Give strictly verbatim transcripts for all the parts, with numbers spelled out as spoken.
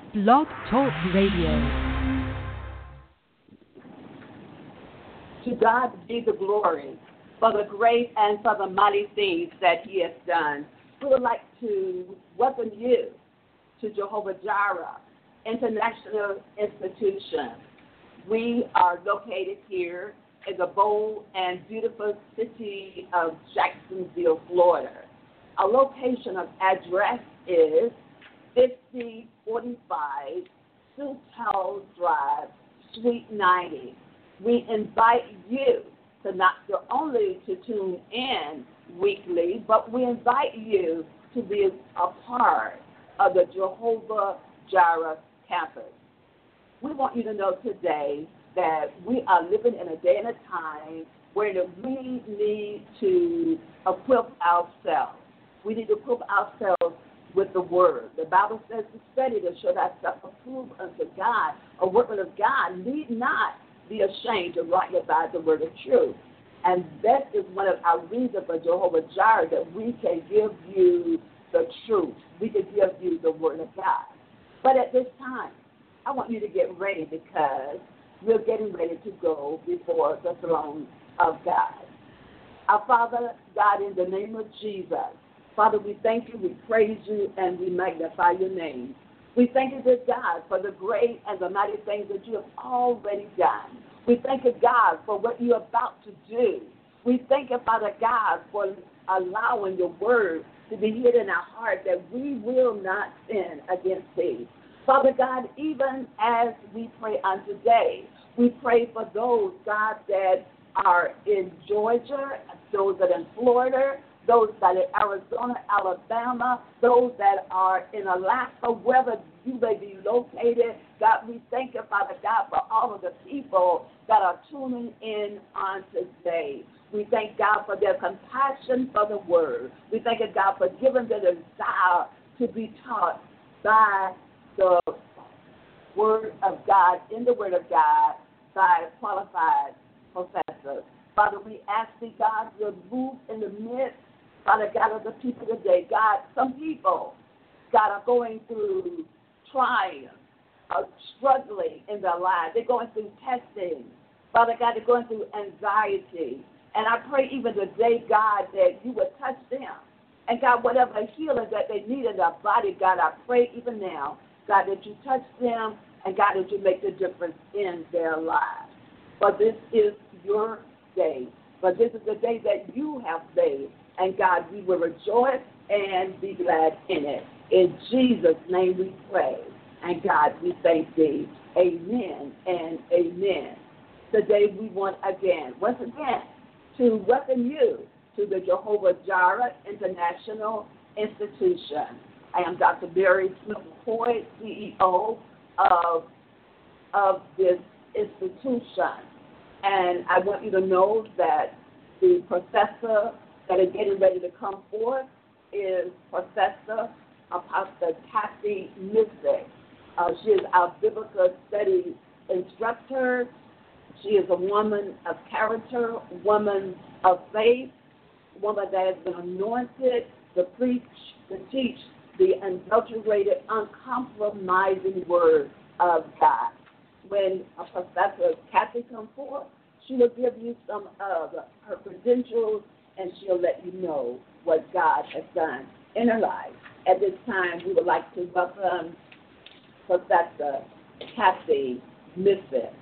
Blog Talk Radio. To God be the glory for the great and for the mighty things that He has done. We would like to welcome you to Jehovah Jireh International Institution. We are located here in the bold and beautiful city of Jacksonville, Florida. Our location of address is fifty forty-five Sewell Drive, Suite ninety. We invite you to not only to tune in weekly, but we invite you to be a part of the Jehovah Jireh campus. We want you to know today that we are living in a day and a time where we need to equip ourselves. We need to equip ourselves with the Word. The Bible says to study to show thyself approved unto God. A workman of God need not be ashamed to rightly divide the word of truth. And that is one of our reasons for Jehovah Jireh, that we can give you the truth. We can give you the Word of God. But at this time, I want you to get ready because we're getting ready to go before the throne of God. Our Father, God, in the name of Jesus, Father, we thank you, we praise you, and we magnify your name. We thank you, dear God, for the great and the mighty things that you have already done. We thank you, God, for what you're about to do. We thank you, Father God, for allowing your word to be hid in our heart that we will not sin against thee. Father God, even as we pray on today, we pray for those, God, that are in Georgia, those that are in Florida, those that are in Arizona, Alabama, those that are in Alaska, wherever you may be located. God, we thank you, Father God, for all of the people that are tuning in on today. We thank God for their compassion for the word. We thank you, God, for giving them the desire to be taught by the word of God, in the word of God, by qualified professors. Father, we ask thee, God, to move in the midst, Father God, of the people today. God, some people, God, are going through trying, are struggling in their lives. They're going through testing. Father God, they're going through anxiety. And I pray even today, God, that you would touch them. And God, whatever healing that they need in their body, God, I pray even now, God, that you touch them, and God, that you make the difference in their lives. For this is your day. For this is the day that you have made. And God, we will rejoice and be glad in it. In Jesus' name we pray. And God, we thank thee. Amen and amen. Today we want again, once again, to welcome you to the Jehovah Jireh International Institution. I am Doctor Barry Smith McCoy, C E O of, of this institution. And I want you to know that the professor that is getting ready to come forth is Professor Apostle Kathy Missick. Uh, she is our biblical studies instructor. She is a woman of character, woman of faith, woman that has been anointed to preach, to teach the unadulterated, uncompromising word of God. When a Professor Kathy comes forth, she will give you some of her credentials, and she'll let you know what God has done in her life. At this time, we would like to welcome Professor Kathy Missick.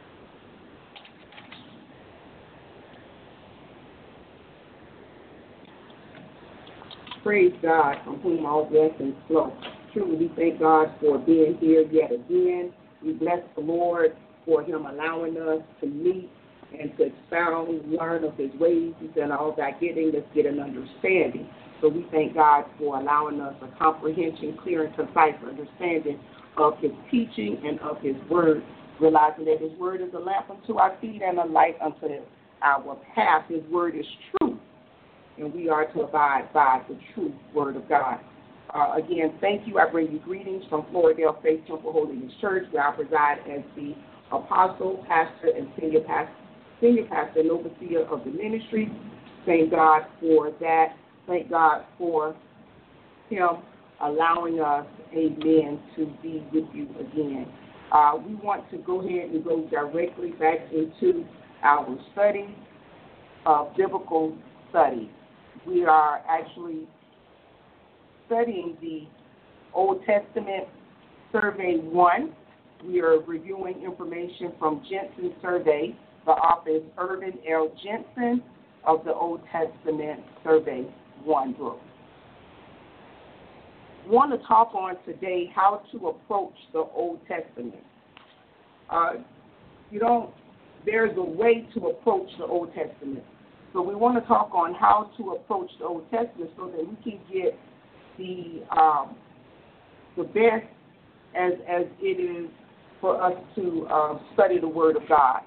Praise God, from whom all blessings flow. Truly, we thank God for being here yet again. We bless the Lord for him allowing us to meet and to expound, learn of his ways, and all that getting, let's get an understanding. So we thank God for allowing us a comprehension, clear and concise understanding of his teaching and of his word, realizing that his word is a lamp unto our feet and a light unto our path. His word is truth, and we are to abide by the true word of God. Uh, again, thank you. I bring you greetings from Floridale Faith Temple Holiness Church, where I preside as the apostle, pastor, and senior pastor, senior pastor and overseer of the ministry. Thank God for that. Thank God for him allowing us, amen, to be with you again. Uh, we want to go ahead and go directly back into our study of biblical study. We are actually studying the Old Testament Survey one. We are reviewing information from Jensen Survey. The author is Irvin L. Jensen of the Old Testament Survey one book. I want to talk on today how to approach the Old Testament. Uh, you don't, there's a way to approach the Old Testament. So we want to talk on how to approach the Old Testament so that we can get the um, the best as as it is for us to uh, study the Word of God.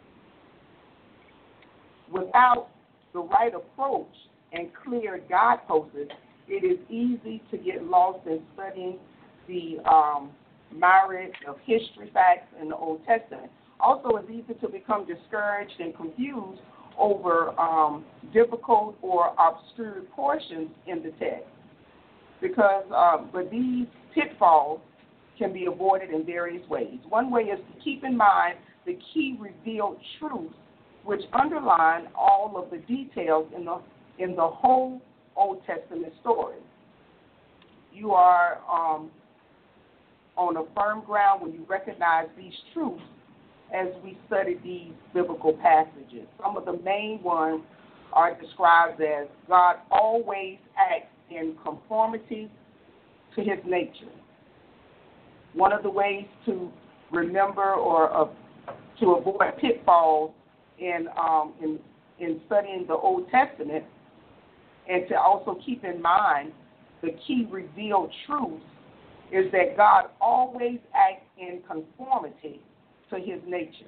Without the right approach and clear guideposts, it is easy to get lost in studying the um, myriad of history facts in the Old Testament. Also, it's easy to become discouraged and confused over um, difficult or obscure portions in the text. Because, uh, but these pitfalls can be avoided in various ways. One way is to keep in mind the key revealed truths which underline all of the details in the in the whole Old Testament story. You are um, on a firm ground when you recognize these truths as we study these biblical passages. Some of the main ones are described as God always acts in conformity to his nature. One of the ways to remember or uh, to avoid pitfalls in, um, in in studying the Old Testament and to also keep in mind the key revealed truths is that God always acts in conformity to his nature.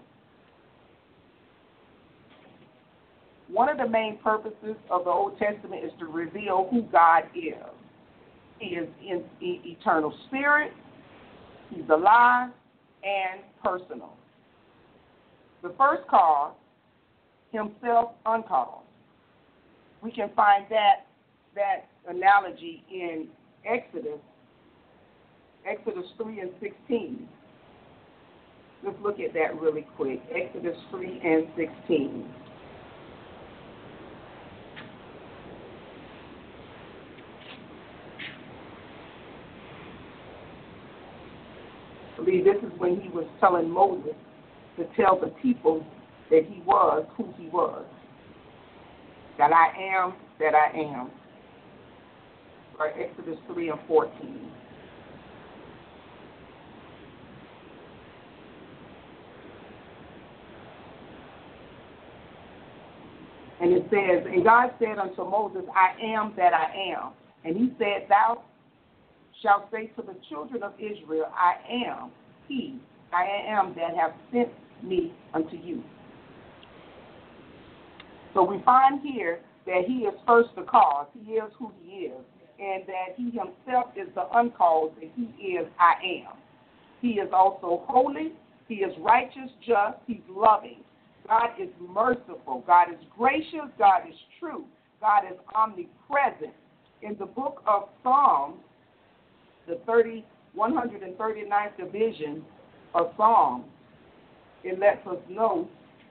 One of the main purposes of the Old Testament is to reveal who God is. He is in, in eternal spirit, he's alive, and personal. The first cause, himself uncaused. We can find that that analogy in Exodus, Exodus three and sixteen. Let's look at that really quick. Exodus three and sixteen. I believe this is when he was telling Moses to tell the people that he was who he was. That I am that I am. Right, Exodus three and fourteen. And it says, and God said unto Moses, I am that I am. And he said, thou shalt say to the children of Israel, I am he, I am that have sent me unto you. So we find here that he is first the cause, he is who he is, and that he himself is the uncaused, and he is I am. He is also holy, he is righteous, just, he's loving. God is merciful, God is gracious, God is true, God is omnipresent. In the book of Psalms, the thirty, one hundred thirty-ninth division of Psalms, it lets us know,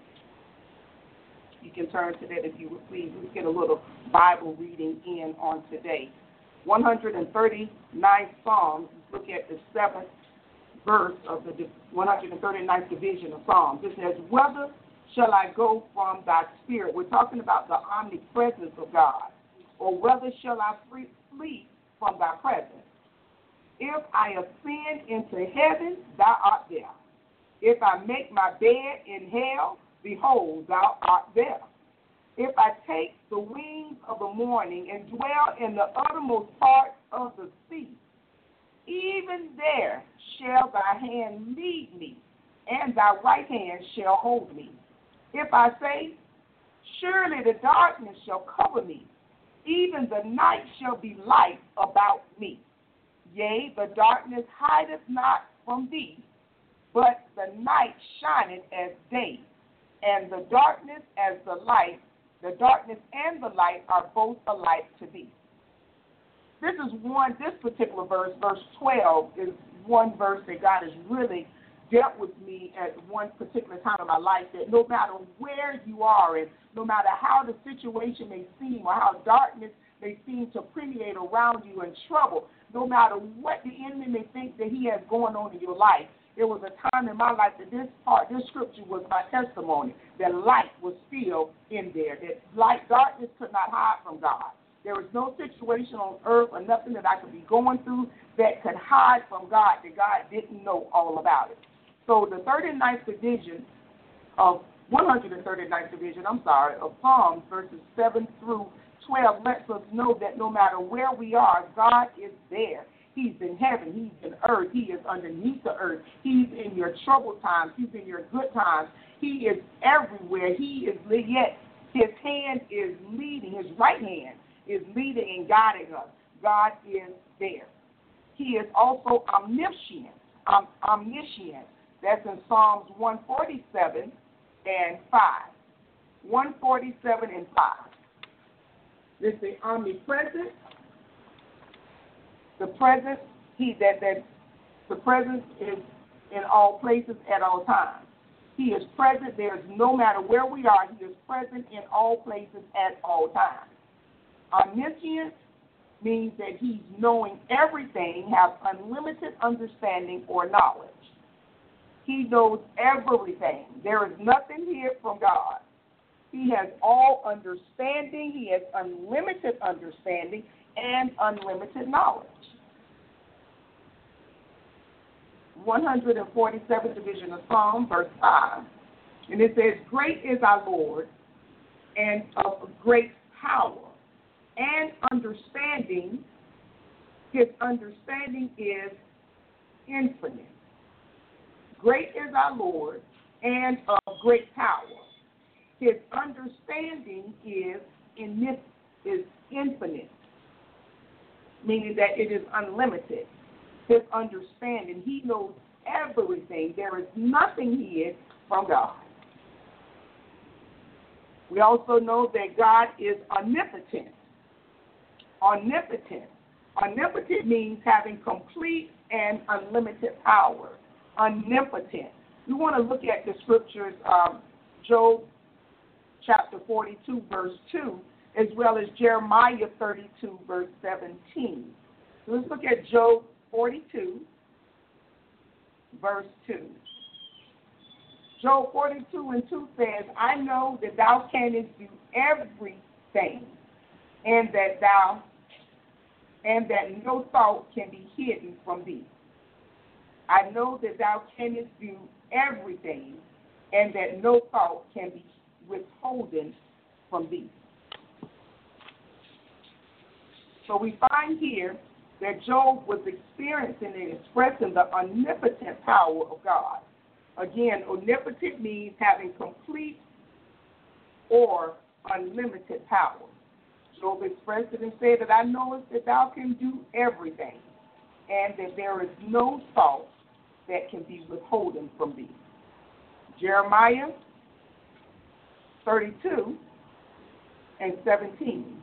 you can turn to that if you would please, let's get a little Bible reading in on today. one hundred thirty-ninth Psalms, look at the seventh verse of the one hundred thirty-ninth division of Psalms. It says, whither shall I go from thy spirit? We're talking about the omnipresence of God. Or whether shall I free, flee from thy presence? If I ascend into heaven, thou art there. If I make my bed in hell, behold, thou art there. If I take the wings of the morning and dwell in the uttermost part of the sea, even there shall thy hand lead me, and thy right hand shall hold me. If I say, surely the darkness shall cover me, even the night shall be light about me. Yea, the darkness hideth not from thee, but the night shineth as day, and the darkness as the light, the darkness and the light are both alike to thee. this is one, this particular verse, verse twelve, is one verse that God has really dealt with me at one particular time in my life, that no matter where you are and no matter how the situation may seem or how darkness may seem to permeate around you and trouble, no matter what the enemy may think that he has going on in your life, there was a time in my life that this part, this scripture was my testimony, that light was still in there, that light, darkness could not hide from God. There was no situation on earth or nothing that I could be going through that could hide from God, that God didn't know all about it. So the thirty-ninth division of one hundred thirty-ninth division, I'm sorry, of Psalms, verses seven through twelve, lets us know that no matter where we are, God is there. He's in heaven. He's in earth. He is underneath the earth. He's in your troubled times. He's in your good times. He is everywhere. He is, yet his hand is leading, his right hand is leading and guiding us. God is there. He is also omniscient. Um, omniscient. That's in Psalms one forty-seven and five. one forty-seven and five. This is the omnipresent. The presence, he that that the presence is in all places at all times. He is present. There is no matter where we are, he is present in all places at all times. Omniscient means that he's knowing everything, have unlimited understanding or knowledge. He knows everything. There is nothing hid from God. He has all understanding. He has unlimited understanding and unlimited knowledge. one hundred forty-seventh division of Psalm, verse five. And it says, great is our Lord, and of great power, and understanding. His understanding is infinite. Great is our Lord, and of great power. His understanding is in is infinite, meaning that it is unlimited. His understanding, he knows everything. There is nothing hid from God. We also know that God is omnipotent. Omnipotent. Omnipotent means having complete and unlimited power. Omnipotent. We want to look at the scriptures, um, Job chapter forty-two, verse two, as well as Jeremiah thirty-two, verse seventeen. So let's look at Job forty-two, verse two. Job forty-two and two says, I know that thou canst do everything, and that thou and that no thought can be hidden from thee. I know that thou canst do everything, and that no thought can be withholden from thee. So we find here that Job was experiencing and expressing the omnipotent power of God. Again, omnipotent means having complete or unlimited power. Job expressed it and said that I know that thou can do everything, and that there is no thought that can be withholden from thee. Jeremiah thirty-two and seventeen.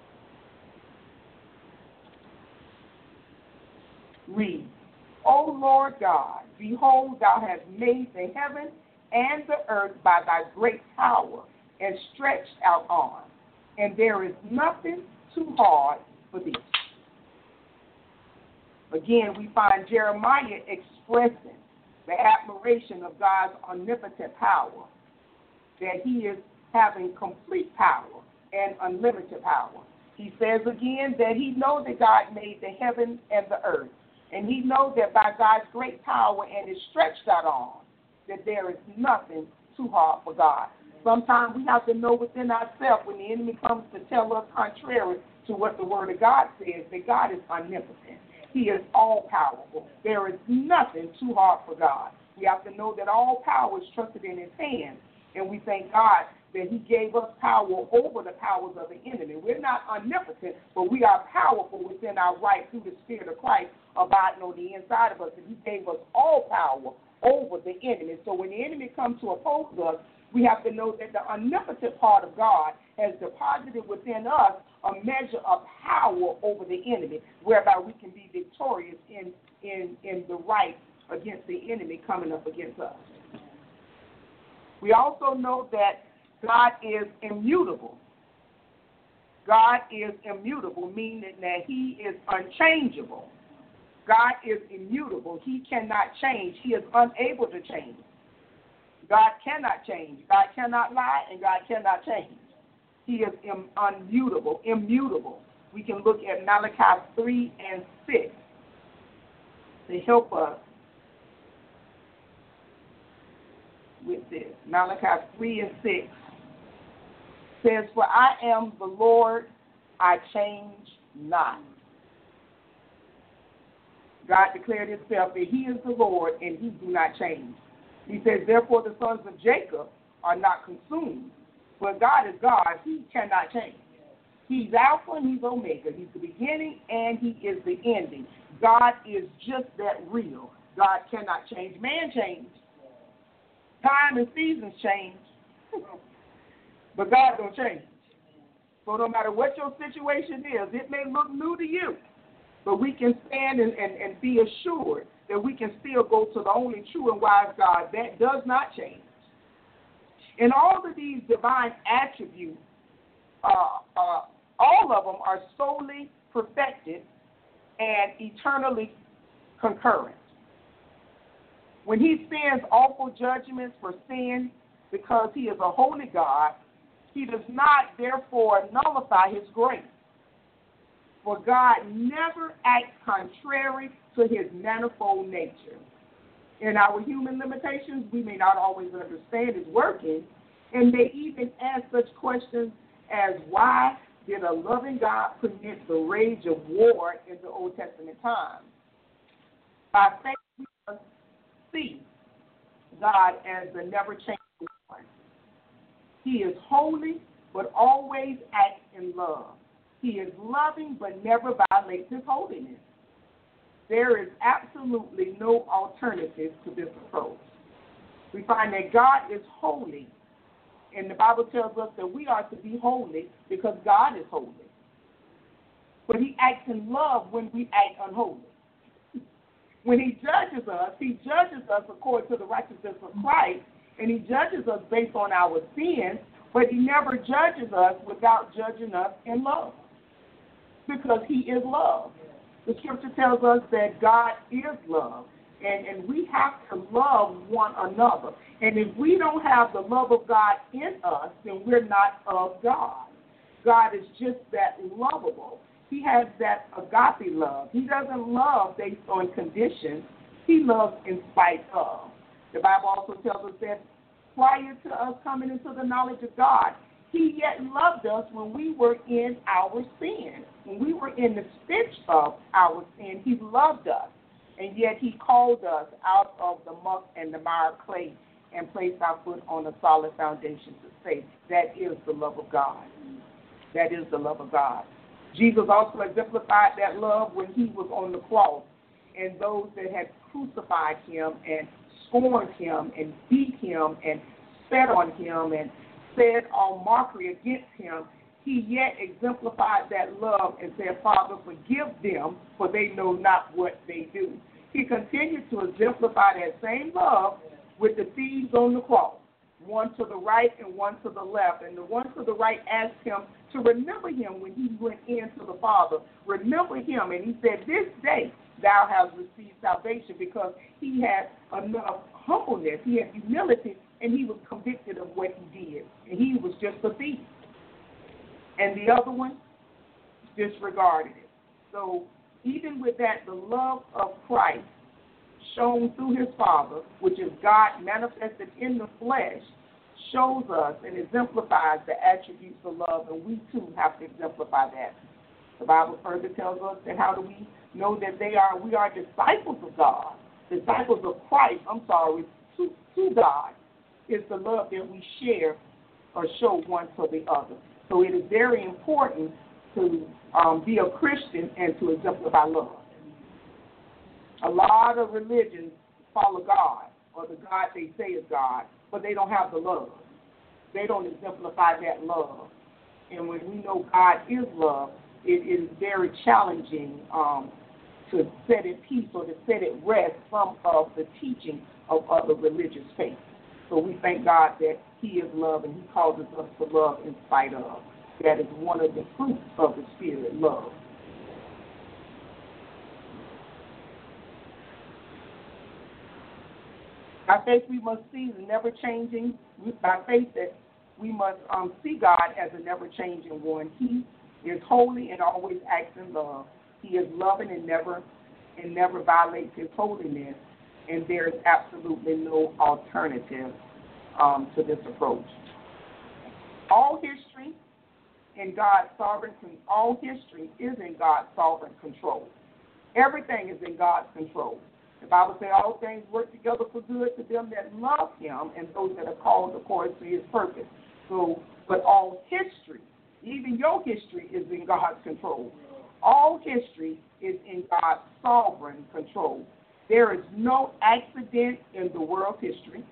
Read, O Lord God, behold, thou hast made the heaven and the earth by thy great power and stretched out arm, and there is nothing too hard for thee. Again, we find Jeremiah expressing the admiration of God's omnipotent power, that he is having complete power and unlimited power. He says again that he knows that God made the heaven and the earth, and he knows that by God's great power and his stretched out arm, that there is nothing too hard for God. Sometimes we have to know within ourselves when the enemy comes to tell us contrary to what the Word of God says, that God is omnipotent. He is all-powerful. There is nothing too hard for God. We have to know that all power is trusted in his hands, and we thank God that he gave us power over the powers of the enemy. We're not omnipotent, but we are powerful within our right through the Spirit of Christ abiding on the inside of us, and he gave us all power over the enemy. So when the enemy comes to oppose us, we have to know that the omnipotent part of God has deposited within us a measure of power over the enemy, whereby we can be victorious in, in, in the right against the enemy coming up against us. We also know that God is immutable. God is immutable, meaning that he is unchangeable. God is immutable. He cannot change. He is unable to change. God cannot change. God cannot lie, and God cannot change. He is Im- unmutable, immutable. We can look at Malachi three and six to help us with this. Malachi three and six says, "For I am the Lord, I change not." God declared himself that he is the Lord and he do not change. He says, "Therefore the sons of Jacob are not consumed." But God is God. He cannot change. He's Alpha and he's Omega. He's the beginning and he is the ending. God is just that real. God cannot change. Man changes. Time and seasons change. But God don't change. So no matter what your situation is, it may look new to you, but we can stand and, and, and be assured that we can still go to the only true and wise God that does not change. And all of these divine attributes, uh, uh, all of them are solely perfected and eternally concurrent. When he sends awful judgments for sin because he is a holy God, he does not therefore nullify his grace. For God never acts contrary to his manifold nature. In our human limitations, we may not always understand his working, and may even ask such questions as, why did a loving God permit the rage of war in the Old Testament times? By faith, we must see God as the never-changing one. He is holy, but always acts in love. He is loving, but never violates his holiness. There is absolutely no alternative to this approach. We find that God is holy, and the Bible tells us that we are to be holy because God is holy. But he acts in love when we act unholy. When he judges us, he judges us according to the righteousness of Christ, and he judges us based on our sins, but he never judges us without judging us in love, because he is love. The scripture tells us that God is love, and, and we have to love one another. And if we don't have the love of God in us, then we're not of God. God is just that lovable. He has that agape love. He doesn't love based on conditions. He loves in spite of. The Bible also tells us that prior to us coming into the knowledge of God, he yet loved us when we were in our sin. When we were in the stench of our sin, he loved us. And yet he called us out of the muck and the mire clay and placed our foot on a solid foundation to say, that is the love of God. That is the love of God. Jesus also exemplified that love when he was on the cross, and those that had crucified him and scorned him and beat him and spat on him and said all mockery against him, he yet exemplified that love and said, Father, forgive them, for they know not what they do. He continued to exemplify that same love with the thieves on the cross, one to the right and one to the left. And the one to the right asked him to remember him when he went in to the Father. Remember him. And he said, this day thou hast received salvation, because he had enough humbleness, he had humility, and he was convicted of what he did. And he was just a thief. And the other one disregarded it. So even with that, the love of Christ shown through his Father, which is God manifested in the flesh, shows us and exemplifies the attributes of love, and we too have to exemplify that. The Bible further tells us that how do we know that they are, we are disciples of God, disciples of Christ, I'm sorry, to, to God, is the love that we share or show one to the other. So it is very important to um, be a Christian and to exemplify love. A lot of religions follow God, or the God they say is God, but they don't have the love. They don't exemplify that love. And when we know God is love, it is very challenging um, to set at peace or to set at rest some of the teaching of other religious faiths. So we thank God that he is love and he causes us to love in spite of. That is one of the fruits of the Spirit, love. By faith we must see the never-changing. By faith that we must um, see God as a never-changing one. He is holy and always acts in love. He is loving and never and never violates his holiness. And there is absolutely no alternative um, to this approach. All history in God's sovereign all history is in God's sovereign control. Everything is in God's control. The Bible says all things work together for good to them that love him and those that are called according to his purpose. So, but all history, even your history, is in God's control. All history is in God's sovereign control. There is no accident in the world's history.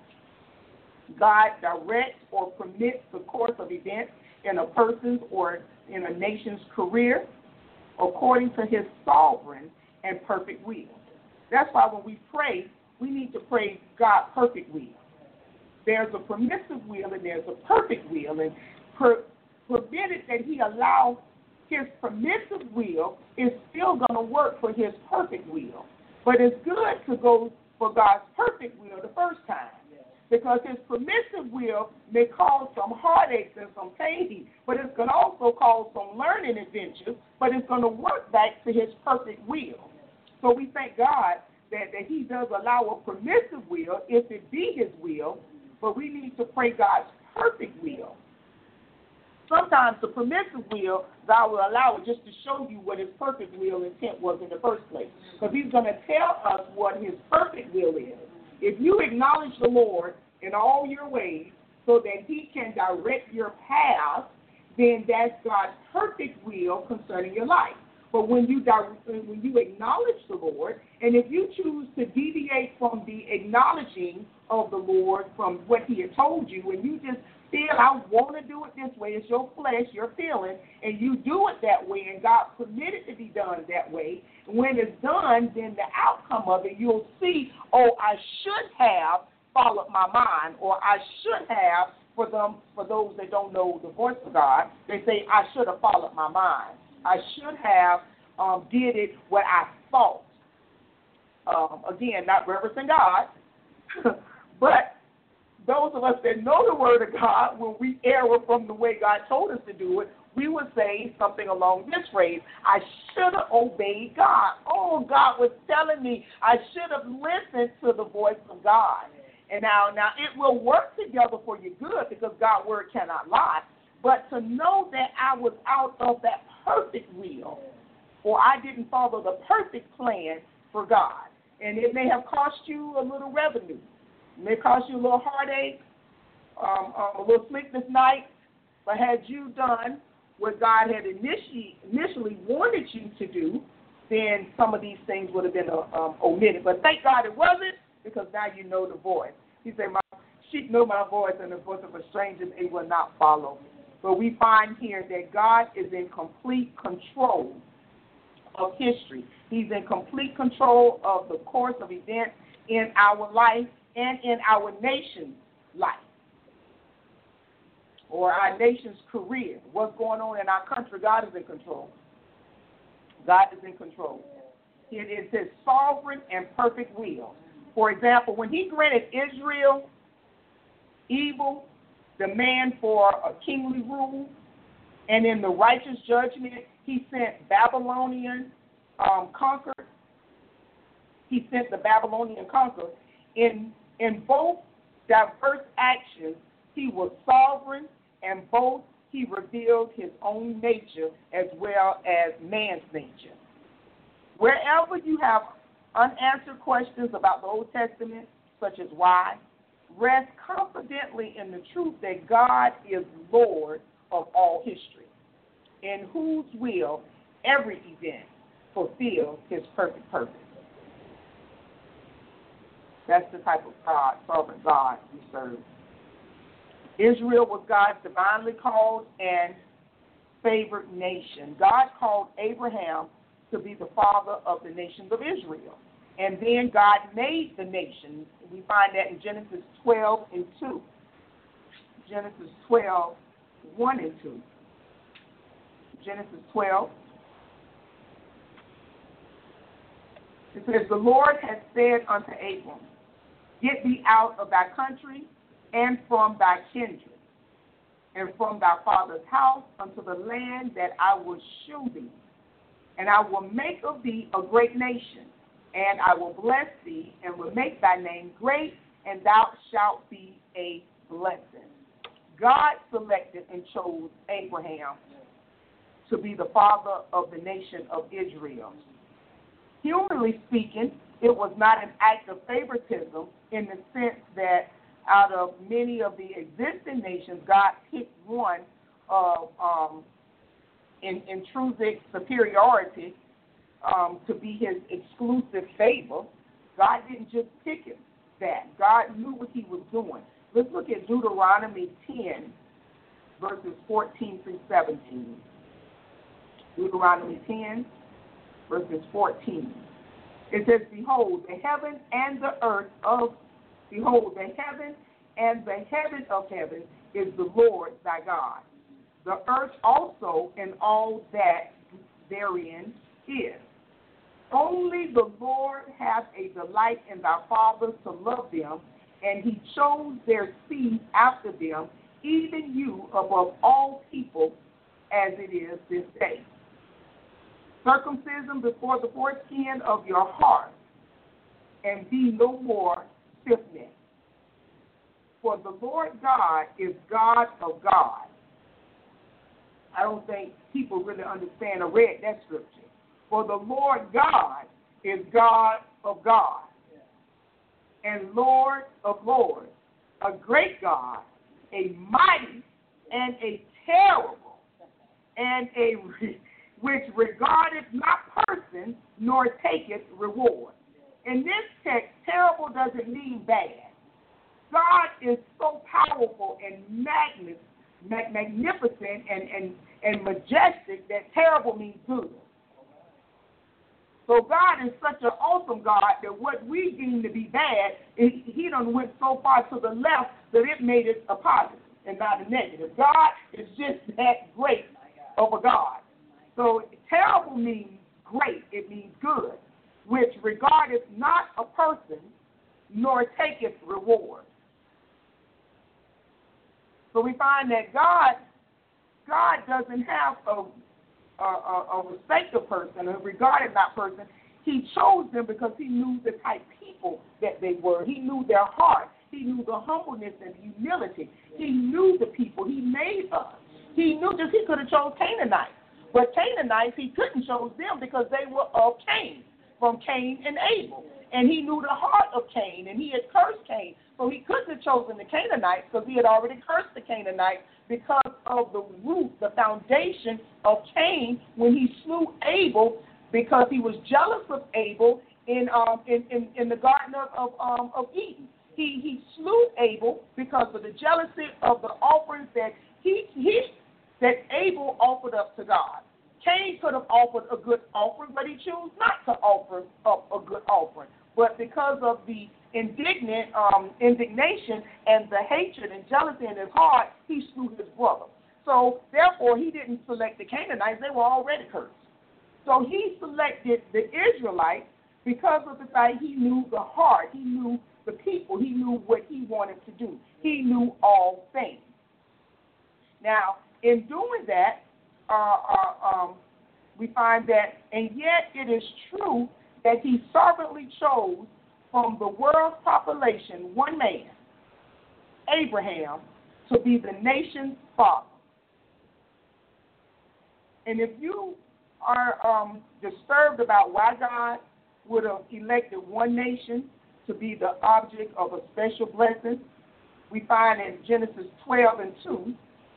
God directs or permits the course of events in a person's or in a nation's career according to his sovereign and perfect will. That's why when we pray, we need to pray God's perfect will. There's a permissive will and there's a perfect will, and per, provided that he allows his permissive will is still going to work for his perfect will. But it's good to go for God's perfect will the first time, because his permissive will may cause some heartaches and some pain, but it's going to also cause some learning adventures, but it's going to work back to his perfect will. So we thank God that, that he does allow a permissive will if it be his will, but we need to pray God's perfect will. Sometimes the permissive will, God will allow it just to show you what his perfect will intent was in the first place. Because he's going to tell us what his perfect will is. If you acknowledge the Lord in all your ways so that he can direct your path, then that's God's perfect will concerning your life. But when you when you acknowledge the Lord, and if you choose to deviate from the acknowledging of the Lord from what he had told you, and you just feel, I want to do it this way, it's your flesh, your feeling, and you do it that way, and God permitted it to be done that way, and when it's done, then the outcome of it, you'll see, oh, I should have followed my mind, or I should have, for them, for those that don't know the voice of God, they say, I should have followed my mind. I should have um, did it what I thought. Um, again, not reverencing God, but those of us that know the Word of God, when we err from the way God told us to do it, we would say something along this phrase, I should have obeyed God. Oh, God was telling me I should have listened to the voice of God. And now, now it will work together for your good because God's Word cannot lie. But to know that I was out of that perfect will, or I didn't follow the perfect plan for God, and it may have cost you a little revenue. It may cost you a little heartache, um, um, a little sleepless night, but had you done what God had initially, initially wanted you to do, then some of these things would have been uh, um, omitted. But thank God it wasn't, because now you know the voice. He said, my sheep know my voice, and the voice of a stranger they will not follow. But we find here that God is in complete control of history. He's in complete control of the course of events in our life and in our nation's life, or our nation's career. What's going on in our country, God is in control. God is in control. It is his sovereign and perfect will. For example, when he granted Israel evil demand for a kingly rule, and in the righteous judgment, he sent Babylonian um, conquer. He sent the Babylonian conquer. In in both diverse actions, he was sovereign, and both he revealed his own nature as well as man's nature. Wherever you have unanswered questions about the Old Testament, such as why, rest confidently in the truth that God is Lord of all history, in whose will every event fulfills his perfect purpose. That's the type of God, sovereign God we serve. Israel was God's divinely called and favored nation. God called Abraham to be the father of the nations of Israel. And then God made the nation. We find that in Genesis twelve and two. Genesis twelve, one and two. Genesis twelve. It says, the Lord has said unto Abram, get thee out of thy country and from thy kindred and from thy father's house unto the land that I will shew thee. And I will make of thee a great nation, and I will bless thee and will make thy name great, and thou shalt be a blessing. God selected and chose Abraham to be the father of the nation of Israel. Humanly speaking, it was not an act of favoritism in the sense that out of many of the existing nations, God picked one of um, in, intrinsic superiority um, to be his exclusive favor. God didn't just pick him that. God knew what he was doing. Let's look at Deuteronomy ten, verses fourteen through seventeen. Deuteronomy ten, verses fourteen. It says, behold, the heaven and the earth of, behold, the heaven and the heaven of heaven is the Lord thy God. The earth also and all that therein is. Only the Lord hath a delight in thy fathers to love them, and he chose their seed after them, even you above all people, as it is this day. Circumcision before the foreskin of your heart, and be no more stiff-necked. For the Lord God is God of gods. I don't think people really understand or read that scripture. For the Lord God is God of gods, and Lord of lords, a great God, a mighty and a terrible, and a which regardeth not person, nor taketh reward. In this text, terrible doesn't mean bad. God is so powerful and magnificent, magnificent and, and, and majestic that terrible means good. So God is such an awesome God that what we deem to be bad, he done went so far to the left that it made it a positive and not a negative. God is just that great of a God. So terrible means great, it means good, which regardeth not a person, nor taketh reward. So we find that God, God doesn't have a, a, a, a respect of person, a regarded not person. He chose them because he knew the type of people that they were. He knew their heart. He knew the humbleness and humility. He knew the people. He made us. He knew that he could have chose Canaanites. But Canaanites, he couldn't choose them because they were of Cain, from Cain and Abel. And he knew the heart of Cain, and he had cursed Cain. So he couldn't have chosen the Canaanites because he had already cursed the Canaanites because of the root, the foundation of Cain when he slew Abel because he was jealous of Abel in um in, in, in the Garden of, of, um, of Eden. He, he slew Abel because of the jealousy of the offerings that he, he that Abel offered up to God. Cain could have offered a good offering, but he chose not to offer up a good offering. But because of the indignant um, indignation and the hatred and jealousy in his heart, he slew his brother. So therefore, he didn't select the Canaanites; they were already cursed. So he selected the Israelites because of the fact he knew the heart, he knew the people, he knew what he wanted to do. He knew all things. Now, in doing that, uh, uh, um, we find that, and yet it is true that he sovereignly chose from the world's population one man, Abraham, to be the nation's father. And if you are um, disturbed about why God would have elected one nation to be the object of a special blessing, we find in Genesis twelve and two,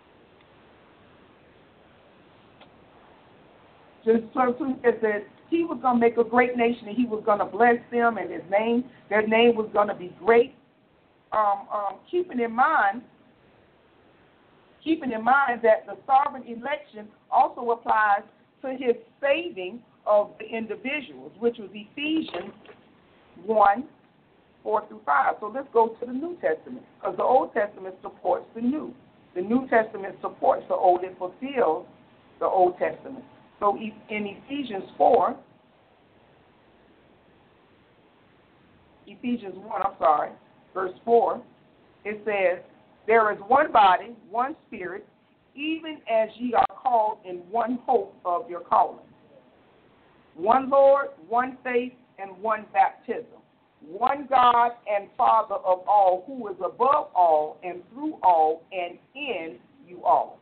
Genesis twelve and two says that he was going to make a great nation and he was going to bless them, and his name, their name was going to be great. Um, um, keeping in mind keeping in mind that the sovereign election also applies to his saving of the individuals, which was Ephesians one, four through five. So let's go to the New Testament, because the Old Testament supports the New. The New Testament supports the Old. It fulfills the Old Testament. So in Ephesians four, Ephesians one, I'm sorry, verse four, it says, there is one body, one spirit, even as ye are called in one hope of your calling. One Lord, one faith, and one baptism. One God and Father of all, who is above all and through all and in you all.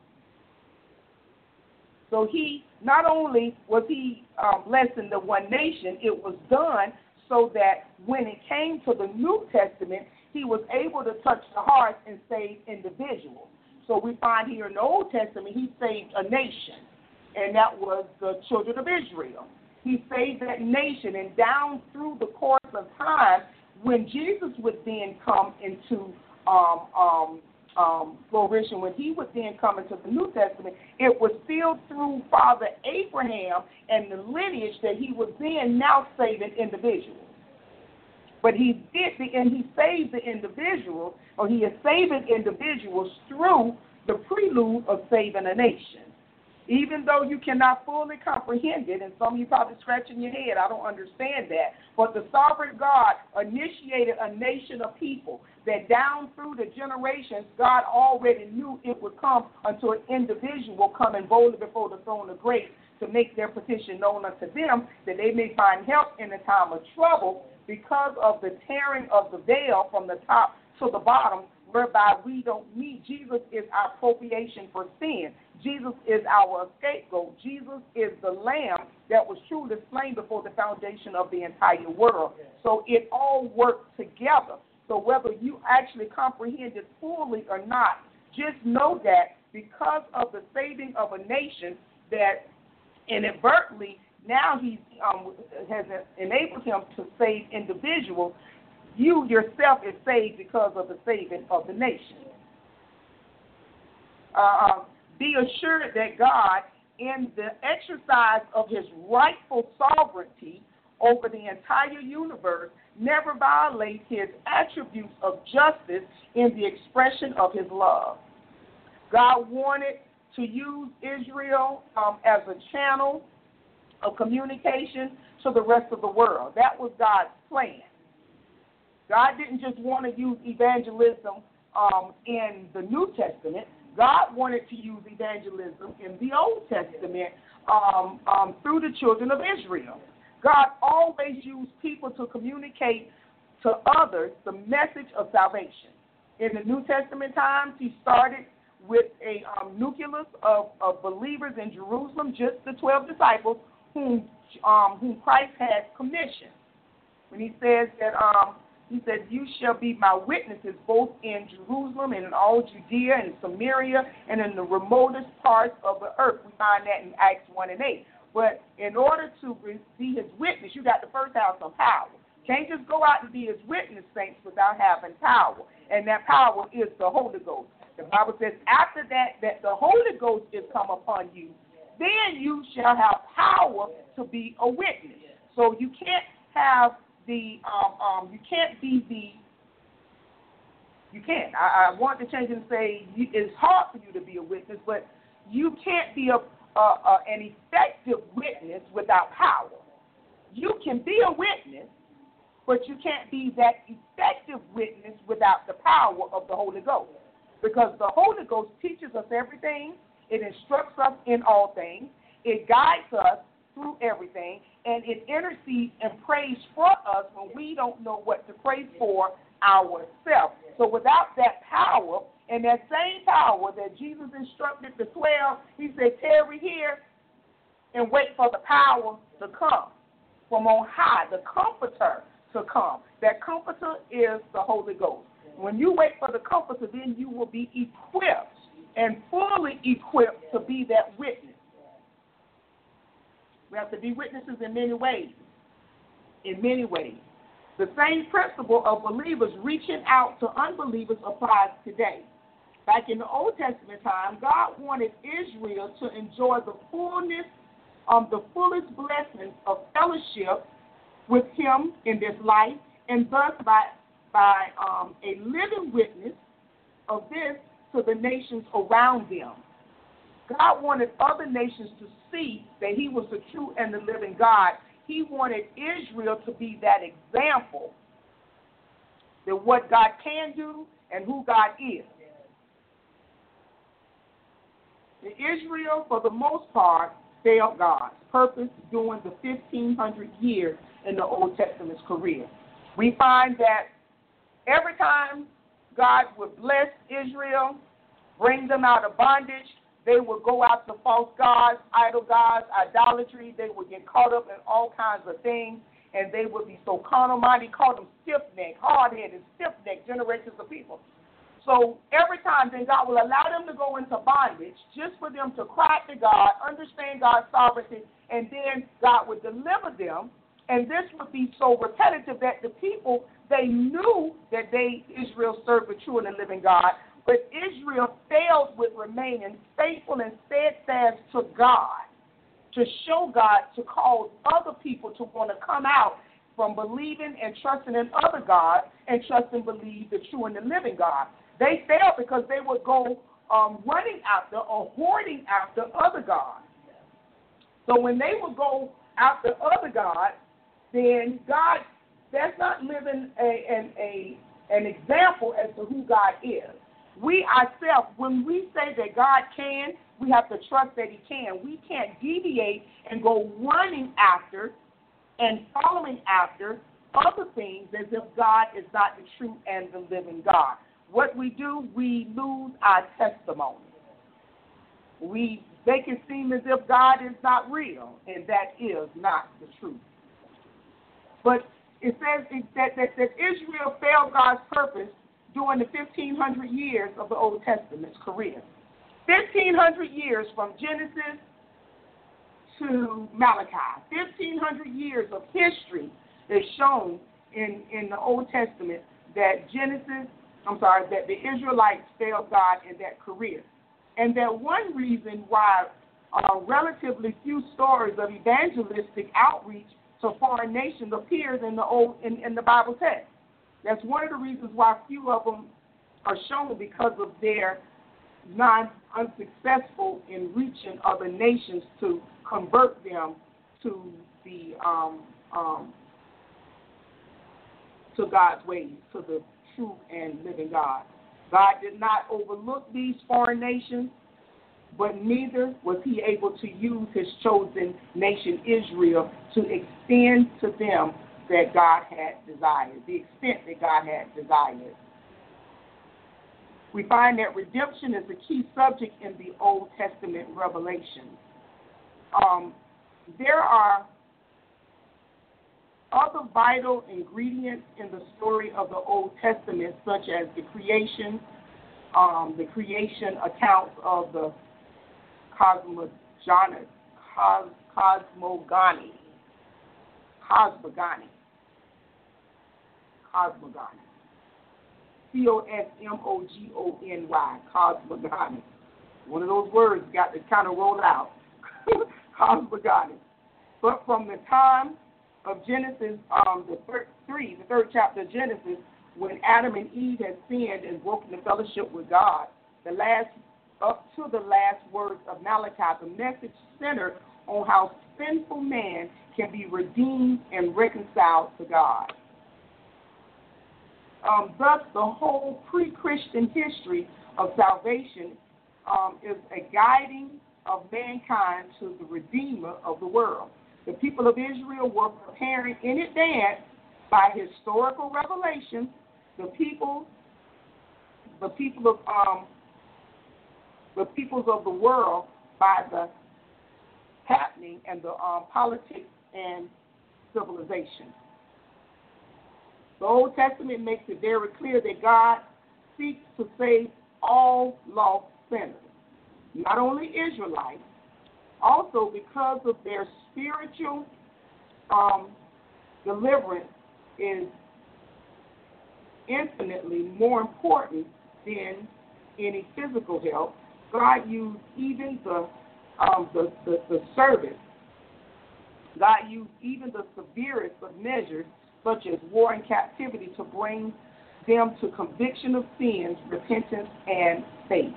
So he, not only was he um, blessing the one nation, it was done so that when it came to the New Testament, he was able to touch the hearts and save individuals. So we find here in the Old Testament, he saved a nation, and that was the children of Israel. He saved that nation, and down through the course of time, when Jesus would then come into um, um, um, fruition, when he would then come into the New Testament, it was still through Father Abraham and the lineage that he was then now saving individuals. But he did, the, and he saved the individuals, or he is saving individuals through the prelude of saving a nation. Even though you cannot fully comprehend it, and some of you probably scratching your head, I don't understand that, but the sovereign God initiated a nation of people that down through the generations, God already knew it would come unto an individual coming boldly before the throne of grace to make their petition known unto them, that they may find help in the time of trouble, because of the tearing of the veil from the top to the bottom, whereby we don't need. Jesus is our propitiation for sin. Jesus is our scapegoat. Jesus is the lamb that was truly slain before the foundation of the entire world. So it all works together. So whether you actually comprehend it fully or not, just know that because of the saving of a nation, that inadvertently now he um, has enabled him to save individuals, you yourself is saved because of the saving of the nation. Uh, be assured that God, in the exercise of his rightful sovereignty over the entire universe, never violates his attributes of justice in the expression of his love. God wanted to use Israel um, as a channel of communication to the rest of the world. That was God's plan. God didn't just want to use evangelism um, in the New Testament. God wanted to use evangelism in the Old Testament um, um, through the children of Israel. God always used people to communicate to others the message of salvation. In the New Testament times, he started with a um, nucleus of, of believers in Jerusalem, just the twelve disciples, whom, um, whom Christ had commissioned. When he says that, um, he said, you shall be my witnesses both in Jerusalem and in all Judea and Samaria and in the remotest parts of the earth. We find that in Acts one and eight. But in order to be his witness, you got to first have some power. Can't just go out and be his witness, saints, without having power. And that power is the Holy Ghost. The Bible says after that, that the Holy Ghost is come upon you, then you shall have power to be a witness. So you can't have the, um, um, you can't be the, you can't. I, I want to change it and say you, it's hard for you to be a witness, but you can't be a, a, a an effective witness without power. You can be a witness, but you can't be that effective witness without the power of the Holy Ghost. Because the Holy Ghost teaches us everything. It instructs us in all things. It guides us through everything. And it intercedes and prays for us when we don't know what to pray for ourselves. So without that power, and that same power that Jesus instructed the twelve, he said, tarry here and wait for the power to come from on high, the comforter to come. That comforter is the Holy Ghost. When you wait for the comforter, then you will be equipped and fully equipped to be that witness. We have to be witnesses in many ways. In many ways. The same principle of believers reaching out to unbelievers applies today. Back in the Old Testament time, God wanted Israel to enjoy the fullness, um, the fullest blessings of fellowship with Him in this life, and thus by by um, a living witness of this to the nations around them. God wanted other nations to see that He was the true and the living God. He wanted Israel to be that example that what God can do and who God is. Israel, for the most part, failed God's purpose during the fifteen hundred years in the Old Testament's career. We find that every time God would bless Israel, bring them out of bondage, they would go after false gods, idol gods, idolatry. They would get caught up in all kinds of things, and they would be so carnal-minded. He called them stiff-necked, hard-headed, stiff-necked generations of people. So every time, then God will allow them to go into bondage just for them to cry to God, understand God's sovereignty, and then God would deliver them. And this would be so repetitive that the people, they knew that they, Israel, served the true and the living God, but Israel failed with remaining faithful and steadfast to God, to show God, to cause other people to want to come out from believing and trusting in other gods and trust and believe the true and the living God. They failed because they would go um, running after or hoarding after other gods. So when they would go after other gods, then God, that's not living a, an, a, an example as to who God is. We ourselves, when we say that God can, we have to trust that He can. We can't deviate and go running after and following after other things as if God is not the true and the living God. What we do, we lose our testimony. We make it seem as if God is not real, and that is not the truth. But it says that, that, that Israel failed God's purpose during the fifteen hundred years of the Old Testament's career. fifteen hundred years from Genesis to Malachi. fifteen hundred years of history is shown in, in the Old Testament that Genesis, I'm sorry, that the Israelites failed God in that career. And that one reason why uh, relatively few stories of evangelistic outreach to foreign nations appears in the old in, in the Bible text. That's one of the reasons why few of them are shown, because of their non unsuccessful in reaching other nations to convert them to the um, um, to God's ways, to the true and living God. God did not overlook these foreign nations, but neither was He able to use His chosen nation, Israel, to extend to them that God had desired, the extent that God had desired. We find that redemption is a key subject in the Old Testament revelation. Um, there are other vital ingredients in the story of the Old Testament, such as the creation, um, the creation accounts of the cosmogony, cos, cosmogony, cosmogony, cosmogony, C O S M O G O N Y, cosmogony. One of those words got to kind of roll out, cosmogony. But from the time of Genesis, um, the third, three, the third chapter of Genesis, when Adam and Eve had sinned and broken the fellowship with God, the last, up to the last words of Malachi, the message centered on how sinful man can be redeemed and reconciled to God. Um, thus, the whole pre-Christian history of salvation um, is a guiding of mankind to the Redeemer of the world. The people of Israel were preparing in advance by historical revelation the people, the people of um, the peoples of the world by the happening and the um, politics and civilization. The Old Testament makes it very clear that God seeks to save all lost sinners, not only Israelites, also because of their spiritual um, deliverance is infinitely more important than any physical help. God used even the, um, the, the, the service. God used even the severest of measures, such as war and captivity, to bring them to conviction of sins, repentance, and faith.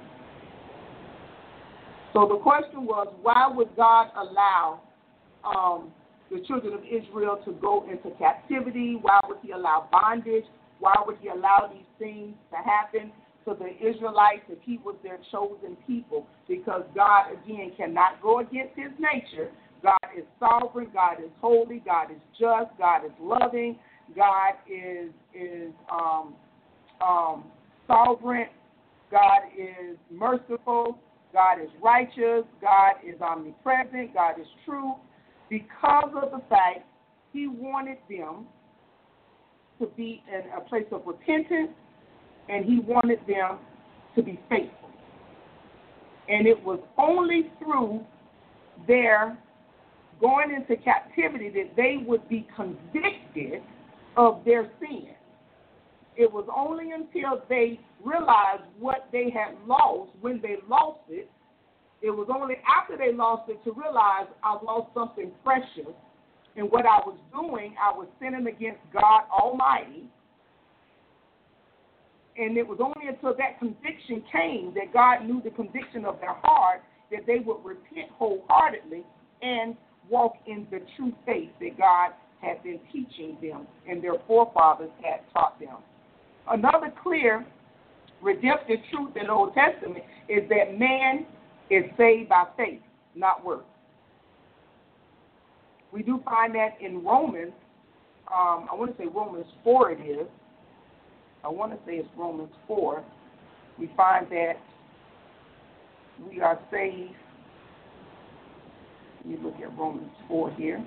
So the question was, why would God allow um, the children of Israel to go into captivity? Why would he allow bondage? Why would he allow these things to happen to the Israelites if he was their chosen people? Because God, again, cannot go against his nature. God is sovereign. God is holy. God is just. God is loving. God is is um, um, sovereign. God is merciful. God is righteous. God is omnipresent. God is true. Because of the fact he wanted them to be in a place of repentance, and he wanted them to be faithful. And it was only through their going into captivity that they would be convicted of their sin. It was only until they realized what they had lost, when they lost it, it was only after they lost it to realize I lost something precious, and what I was doing, I was sinning against God Almighty. And it was only until that conviction came that God knew the conviction of their heart that they would repent wholeheartedly and walk in the true faith that God had been teaching them and their forefathers had taught them. Another clear redemptive truth in the Old Testament is that man is saved by faith, not works. We do find that in Romans, um, I want to say Romans four it is. I want to say it's Romans four. We find that we are saved. Let me look at Romans four here.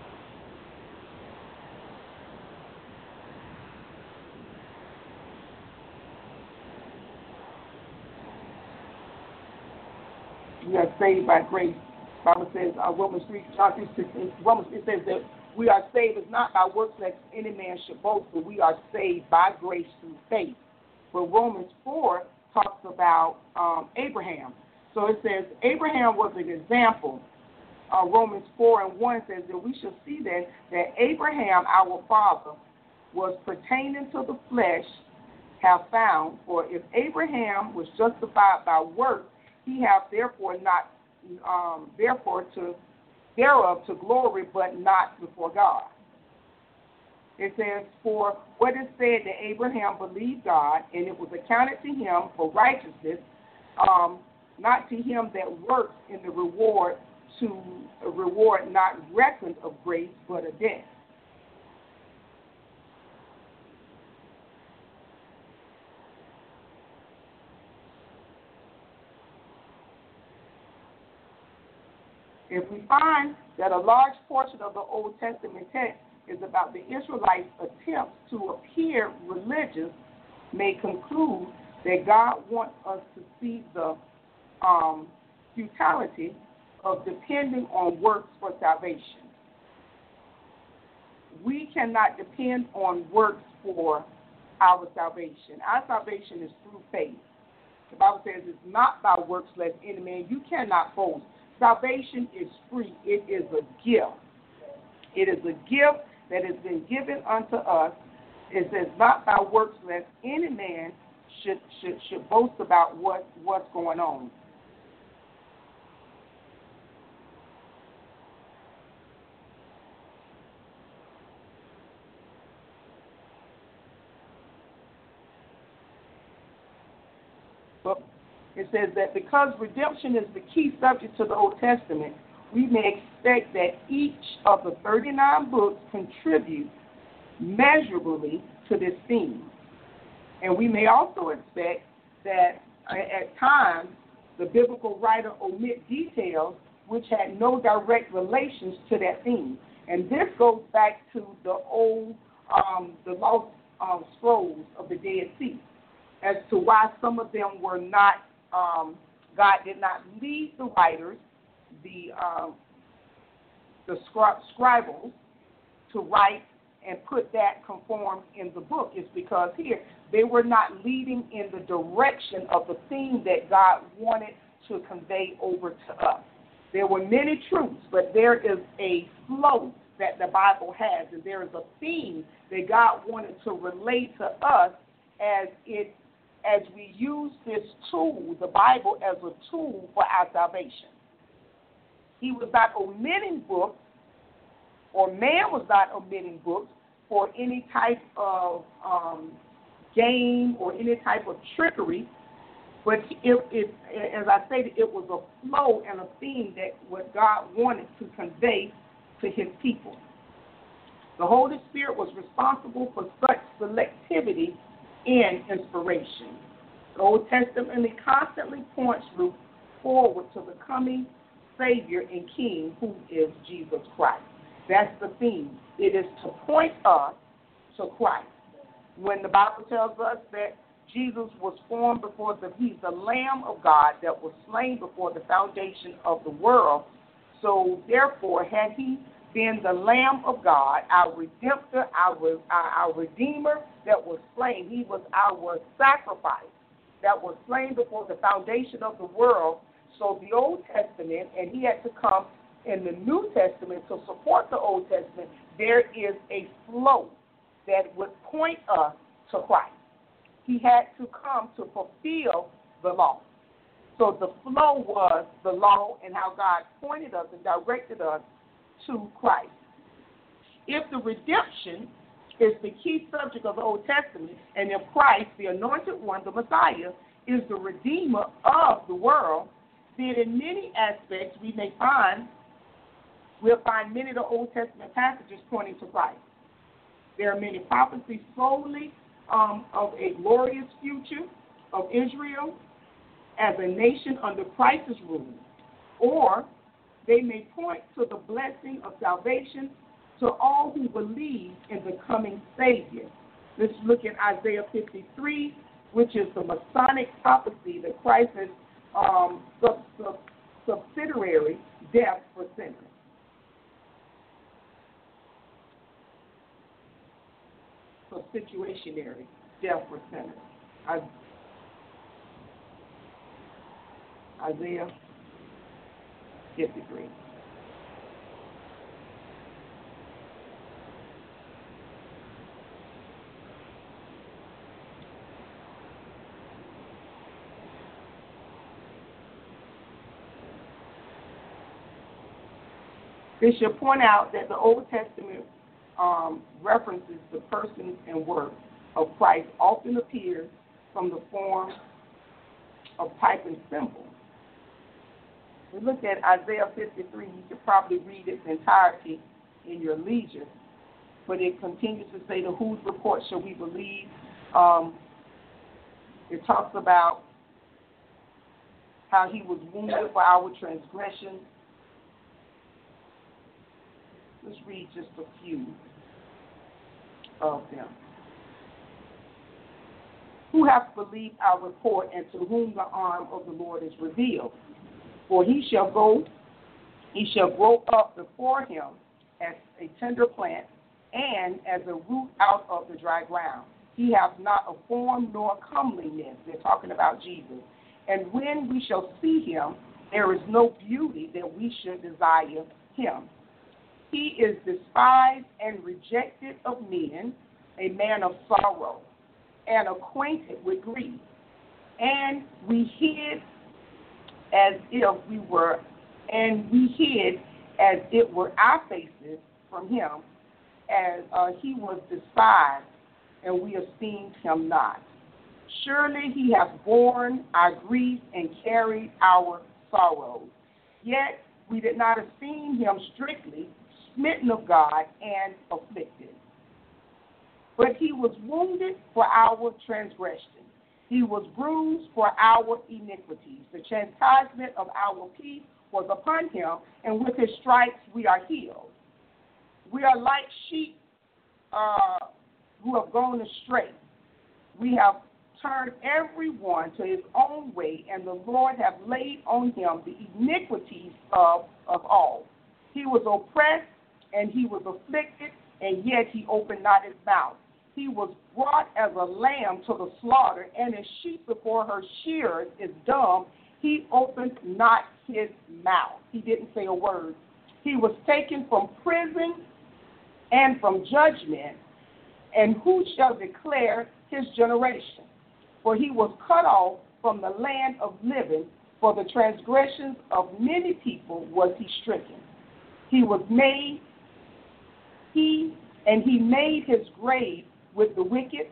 We are saved by grace. The Bible says, uh, Romans three, John three, sixteen, Romans, it says that we are saved is not by works that any man should boast, but we are saved by grace through faith. But Romans four talks about um, Abraham. So it says Abraham was an example. Uh, Romans four and one says that we shall see then that Abraham, our father, was pertaining to the flesh, have found, for if Abraham was justified by works, he hath therefore not, um, therefore to thereof to glory, but not before God. It says, for what is said that Abraham believed God, and it was accounted to him for righteousness, um, not to him that works in the reward, to a reward not reckoned of grace, but a debt. If we find that a large portion of the Old Testament text is about the Israelites' attempts to appear religious, may conclude that God wants us to see the um, futility of depending on works for salvation. We cannot depend on works for our salvation. Our salvation is through faith. The Bible says it's not by works lest any man. You cannot boast. Salvation is free. It is a gift. It is a gift that has been given unto us. It says not by works lest any man should should should boast about what, what's going on. But it says that because redemption is the key subject to the Old Testament, we may expect that each of the thirty-nine books contribute measurably to this theme. And we may also expect that at times the biblical writer omit details which had no direct relations to that theme. And this goes back to the old, um, the lost um, scrolls of the Dead Sea, as to why some of them were not, um, God did not lead the writers, the um, the scri- scribals, to write and put that conformed in the book is because here they were not leading in the direction of the theme that God wanted to convey over to us. There were many truths, but there is a flow that the Bible has, and there is a theme that God wanted to relate to us as it as we use this tool, the Bible, as a tool for our salvation. He was not omitting books, or man was not omitting books for any type of um, game or any type of trickery, but it, it, as I stated, it was a flow and a theme that what God wanted to convey to his people. The Holy Spirit was responsible for such selectivity in inspiration. The Old Testament constantly points Luke forward to the coming Savior and King, who is Jesus Christ. That's the theme. It is to point us to Christ. When the Bible tells us that Jesus was formed before the, he's the Lamb of God that was slain before the foundation of the world. So therefore, had he been the Lamb of God, our Redemptor, our, our, our Redeemer that was slain, he was our sacrifice that was slain before the foundation of the world. So the Old Testament, and he had to come in the New Testament to support the Old Testament, there is a flow that would point us to Christ. He had to come to fulfill the law. So the flow was the law and how God pointed us and directed us to Christ. If the redemption is the key subject of the Old Testament, and if Christ, the anointed one, the Messiah, is the Redeemer of the world, then in many aspects we may find, we'll find many of the Old Testament passages pointing to Christ. There are many prophecies solely um, of a glorious future of Israel as a nation under Christ's rule, or they may point to the blessing of salvation to all who believe in the coming Savior. Let's look at Isaiah fifty-three, which is the Masonic prophecy that Christ is um, sub, sub, subsidiary death for sinners. Substitutionary death for sinners. I, Isaiah fifty-three. They should point out that the Old Testament um, references the person and work of Christ often appears from the form of type and symbol. We look at Isaiah fifty-three, you could probably read its entirety in your leisure, but it continues to say, to whose report shall we believe? Um, it talks about how he was wounded for our transgressions. Let's read just a few of them. Who hath believed our report, and to whom the arm of the Lord is revealed? For he shall go, he shall grow up before him as a tender plant, and as a root out of the dry ground. He hath not a form nor comeliness. They're talking about Jesus. And when we shall see him, there is no beauty that we should desire him. He is despised and rejected of men, a man of sorrow, and acquainted with grief. And we hid as if we were, and we hid as it were our faces from him, as uh, he was despised, and we esteemed him not. Surely he hath borne our grief and carried our sorrows. Yet we did not esteem him strictly smitten of God and afflicted. But he was wounded for our transgression. He was bruised for our iniquities. The chastisement of our peace was upon him, and with his stripes we are healed. We are like sheep uh, who have gone astray. We have turned every one to his own way, and the Lord hath laid on him the iniquities of, of all. He was oppressed, and he was afflicted, and yet he opened not his mouth. He was brought as a lamb to the slaughter, and as sheep before her shearers is dumb, he opened not his mouth. He didn't say a word. He was taken from prison and from judgment, and who shall declare his generation? For he was cut off from the land of living, for the transgressions of many people was he stricken. He was made, he and he made his grave with the wicked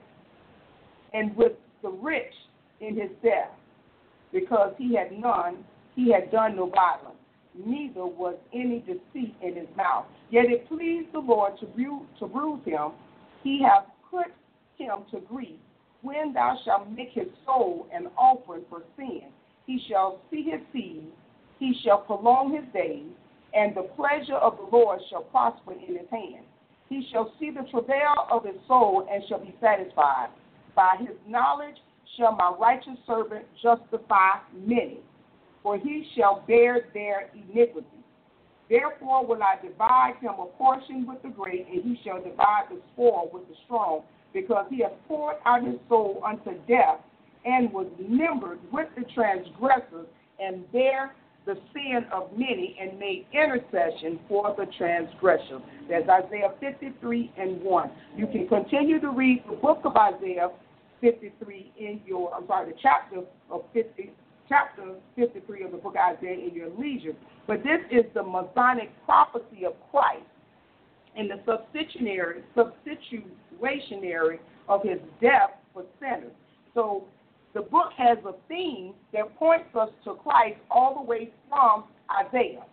and with the rich in his death, because he had none, he had done no violence, neither was any deceit in his mouth. Yet it pleased the Lord to bruise, to bruise him. He hath put him to grief. When thou shalt make his soul an offering for sin, he shall see his seed, he shall prolong his days, and the pleasure of the Lord shall prosper in his hand. He shall see the travail of his soul and shall be satisfied. By his knowledge shall my righteous servant justify many, for he shall bear their iniquity. Therefore will I divide him a portion with the great, and he shall divide the spoil with the strong, because he hath poured out his soul unto death, and was numbered with the transgressors, and bare the sin of many, and made intercession for the transgressors. That's Isaiah fifty-three and one. You can continue to read the book of Isaiah fifty-three in your, I'm sorry, the chapter of fifty, chapter fifty-three of the book of Isaiah in your leisure. But this is the Messianic prophecy of Christ and the substitutionary, substitutionary of his death for sinners. So the book has a theme that points us to Christ all the way from Isaiah.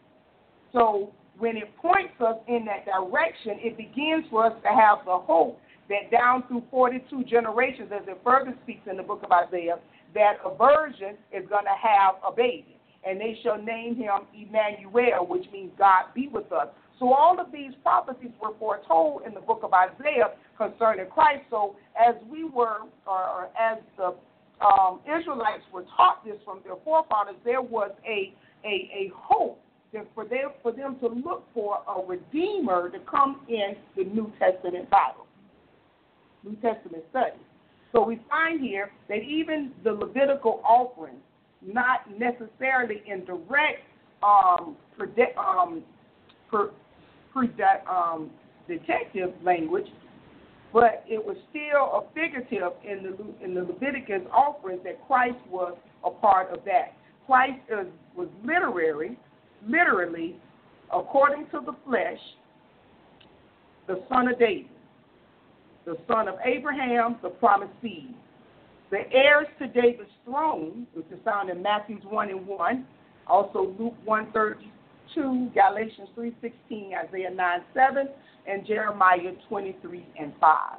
So when it points us in that direction, it begins for us to have the hope that down through forty-two generations, as it further speaks in the book of Isaiah, that a virgin is going to have a baby, and they shall name him Emmanuel, which means God be with us. So all of these prophecies were foretold in the book of Isaiah concerning Christ. So as we were, or, or as the um, Israelites were taught this from their forefathers, there was a a, a hope that for them for them to look for a redeemer to come in the New Testament Bible, New Testament study. So we find here that even the Levitical offerings, not necessarily in direct um, predict, um, per, predict, um, detective language, but it was still a figurative in the in the Leviticus offerings that Christ was a part of that. Christ is, was literary, literally, according to the flesh, the son of David, the son of Abraham, the promised seed, the heirs to David's throne, which is found in Matthew one and one, also Luke one thirty-two, Galatians three sixteen, Isaiah nine seven, and Jeremiah twenty-three and five.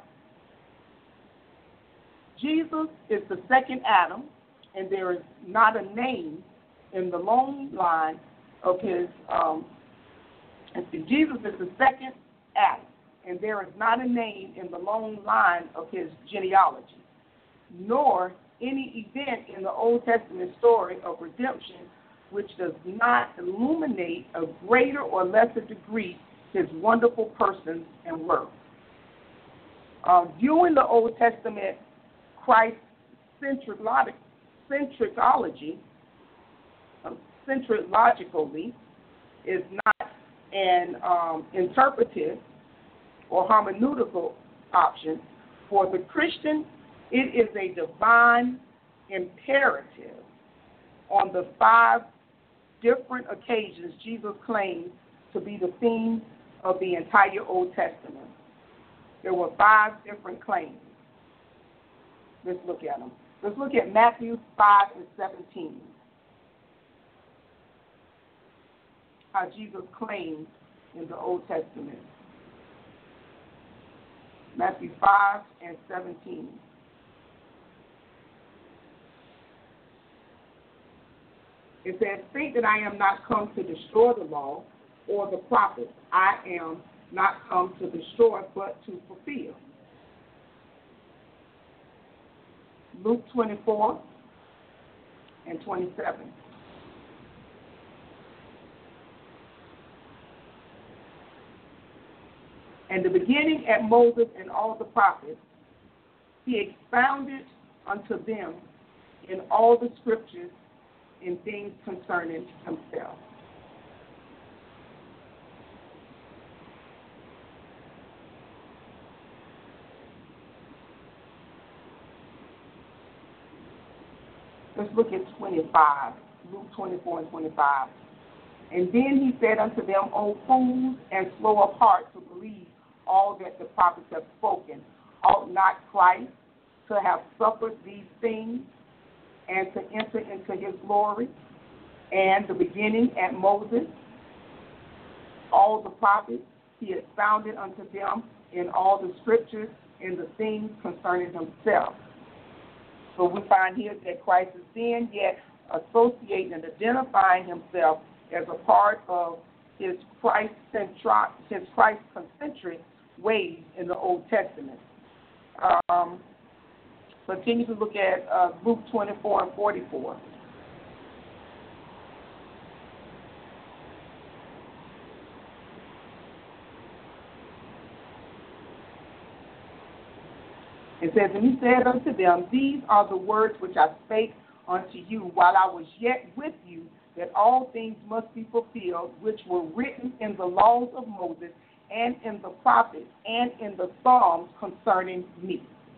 Jesus is the second Adam, and there is not a name in the long line of his, um, and see, Jesus is the second Adam, and there is not a name in the long line of his genealogy, nor any event in the Old Testament story of redemption which does not illuminate a greater or lesser degree his wonderful person and work. Um, viewing the Old Testament Christ-centric centricology, um, centrologically, is not an um, interpretive or hermeneutical option. For the Christian, it is a divine imperative. On the five different occasions Jesus claimed to be the theme of the entire Old Testament, there were five different claims. Let's look at them. Let's look at Matthew five and seventeen. How Jesus claimed in the Old Testament. Matthew five and seventeen. It says, think that I am not come to destroy the law or the prophets. I am not come to destroy, but to fulfill. Luke twenty-four and twenty-seven. And the beginning at Moses and all the prophets, he expounded unto them in all the scriptures in things concerning himself. Let's look at twenty-five, Luke twenty-four and twenty-five. And then he said unto them, O fools, and slow of heart to believe all that the prophets have spoken. Ought not Christ to have suffered these things and to enter into his glory? And the beginning at Moses, all the prophets, he expounded unto them in all the scriptures in the things concerning himself. So we find here that Christ is then yet associating and identifying himself as a part of his Christ-centric, his Christ-concentric ways in the Old Testament. Um, continue to look at uh, Luke twenty-four and forty-four. It says, and he said unto them, these are the words which I spake unto you while I was yet with you, that all things must be fulfilled, which were written in the laws of Moses and in the prophets and in the Psalms concerning me.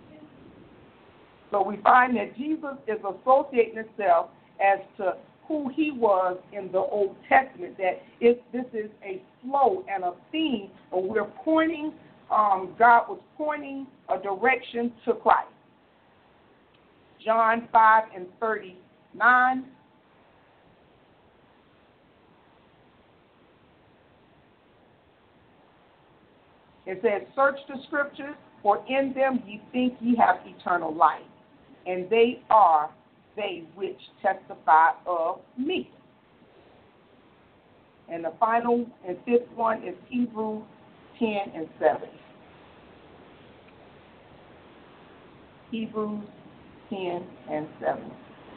So we find that Jesus is associating himself as to who he was in the Old Testament, that if this is a flow and a theme, and we're pointing Um, God was pointing a direction to Christ. John five and thirty-nine. It says, search the scriptures, for in them ye think ye have eternal life, and they are they which testify of me. And the final and fifth one is Hebrews ten and seven. Hebrews ten and seven.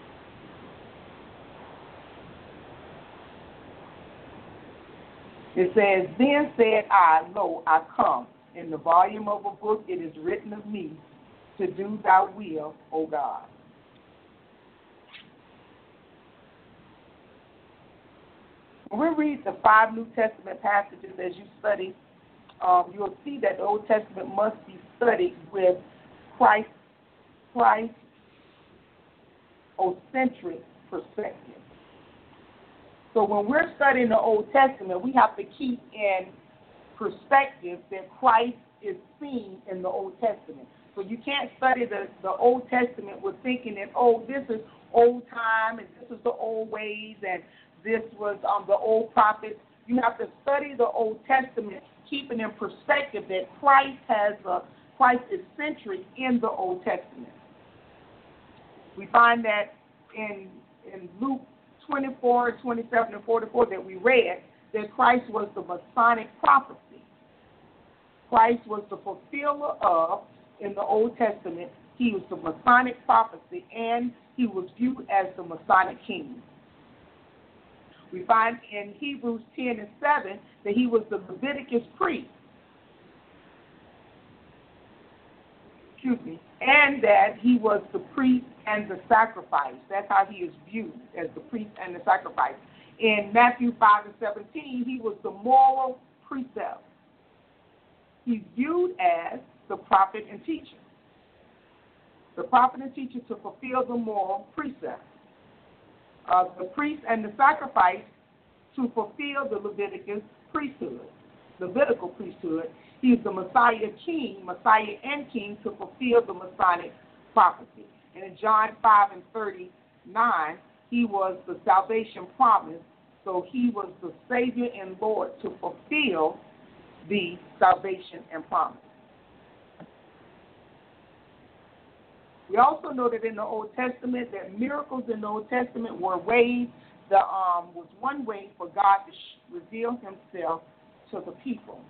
It says, then said I, lo, I come. In the volume of a book it is written of me, to do thy will, O God. When we read the five New Testament passages as you study, um, you'll see that the Old Testament must be studied with Christ, Christ-ocentric perspective. So when we're studying the Old Testament, we have to keep in perspective that Christ is seen in the Old Testament. So you can't study the, the Old Testament with thinking that, oh, this is old time and this is the old ways and this was um, the old prophets. You have to study the Old Testament, keeping in perspective that Christ has a Christ is centric in the Old Testament. We find that in in Luke twenty-four, twenty-seven, and forty-four that we read, that Christ was the Messianic prophecy. Christ was the fulfiller of, in the Old Testament, he was the Messianic prophecy, and he was viewed as the Messianic king. We find in Hebrews ten and seven that he was the Leviticus priest. Excuse me, and that he was the priest and the sacrifice. That's how he is viewed, as the priest and the sacrifice. In Matthew five and seventeen, he was the moral precept. He's viewed as the prophet and teacher. The prophet and teacher to fulfill the moral precept. Uh, the priest and the sacrifice to fulfill the Leviticus priesthood, Levitical priesthood. He is the Messiah king, Messiah and king to fulfill the Messianic prophecy. And in John five and thirty-nine, he was the salvation promise, so he was the Savior and Lord to fulfill the salvation and promise. We also know that in the Old Testament that miracles in the Old Testament were ways, the, um, was one way for God to sh- reveal himself to the people.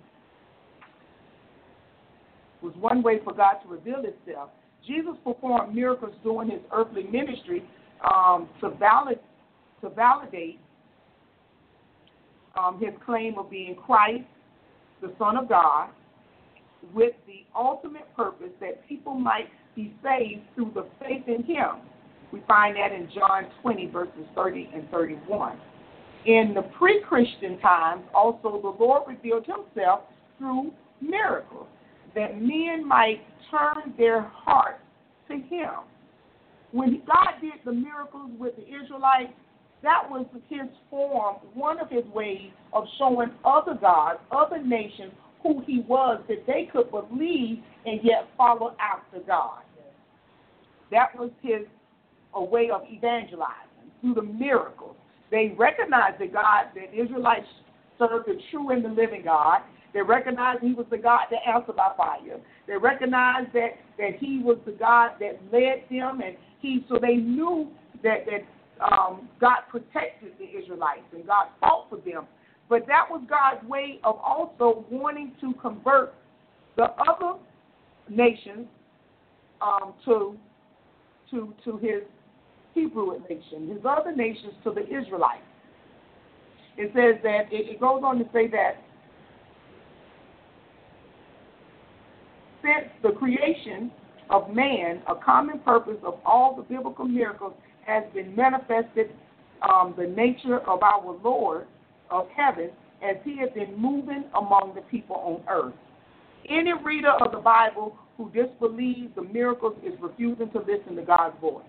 Was one way for God to reveal himself. Jesus performed miracles during his earthly ministry um, to, valid, to validate um, his claim of being Christ, the Son of God, with the ultimate purpose that people might be saved through the faith in him. We find that in John twenty, verses thirty and thirty-one. In the pre-Christian times, also the Lord revealed himself through miracles, that men might turn their hearts to him. When God did the miracles with the Israelites, that was his form, one of his ways of showing other gods, other nations, who he was, that they could believe and yet follow after God. That was his a way of evangelizing through the miracles. They recognized that God, that Israelites served the true and the living God. They recognized he was the God that answered by fire. They recognized that, that he was the God that led them, and he so they knew that, that um, God protected the Israelites and God fought for them. But that was God's way of also wanting to convert the other nations um, to, to, to his Hebrew nation, his other nations to the Israelites. It says that, it, it goes on to say that since the creation of man, a common purpose of all the biblical miracles has been manifested, um, the nature of our Lord of heaven as he has been moving among the people on earth. Any reader of the Bible who disbelieves the miracles is refusing to listen to God's voice.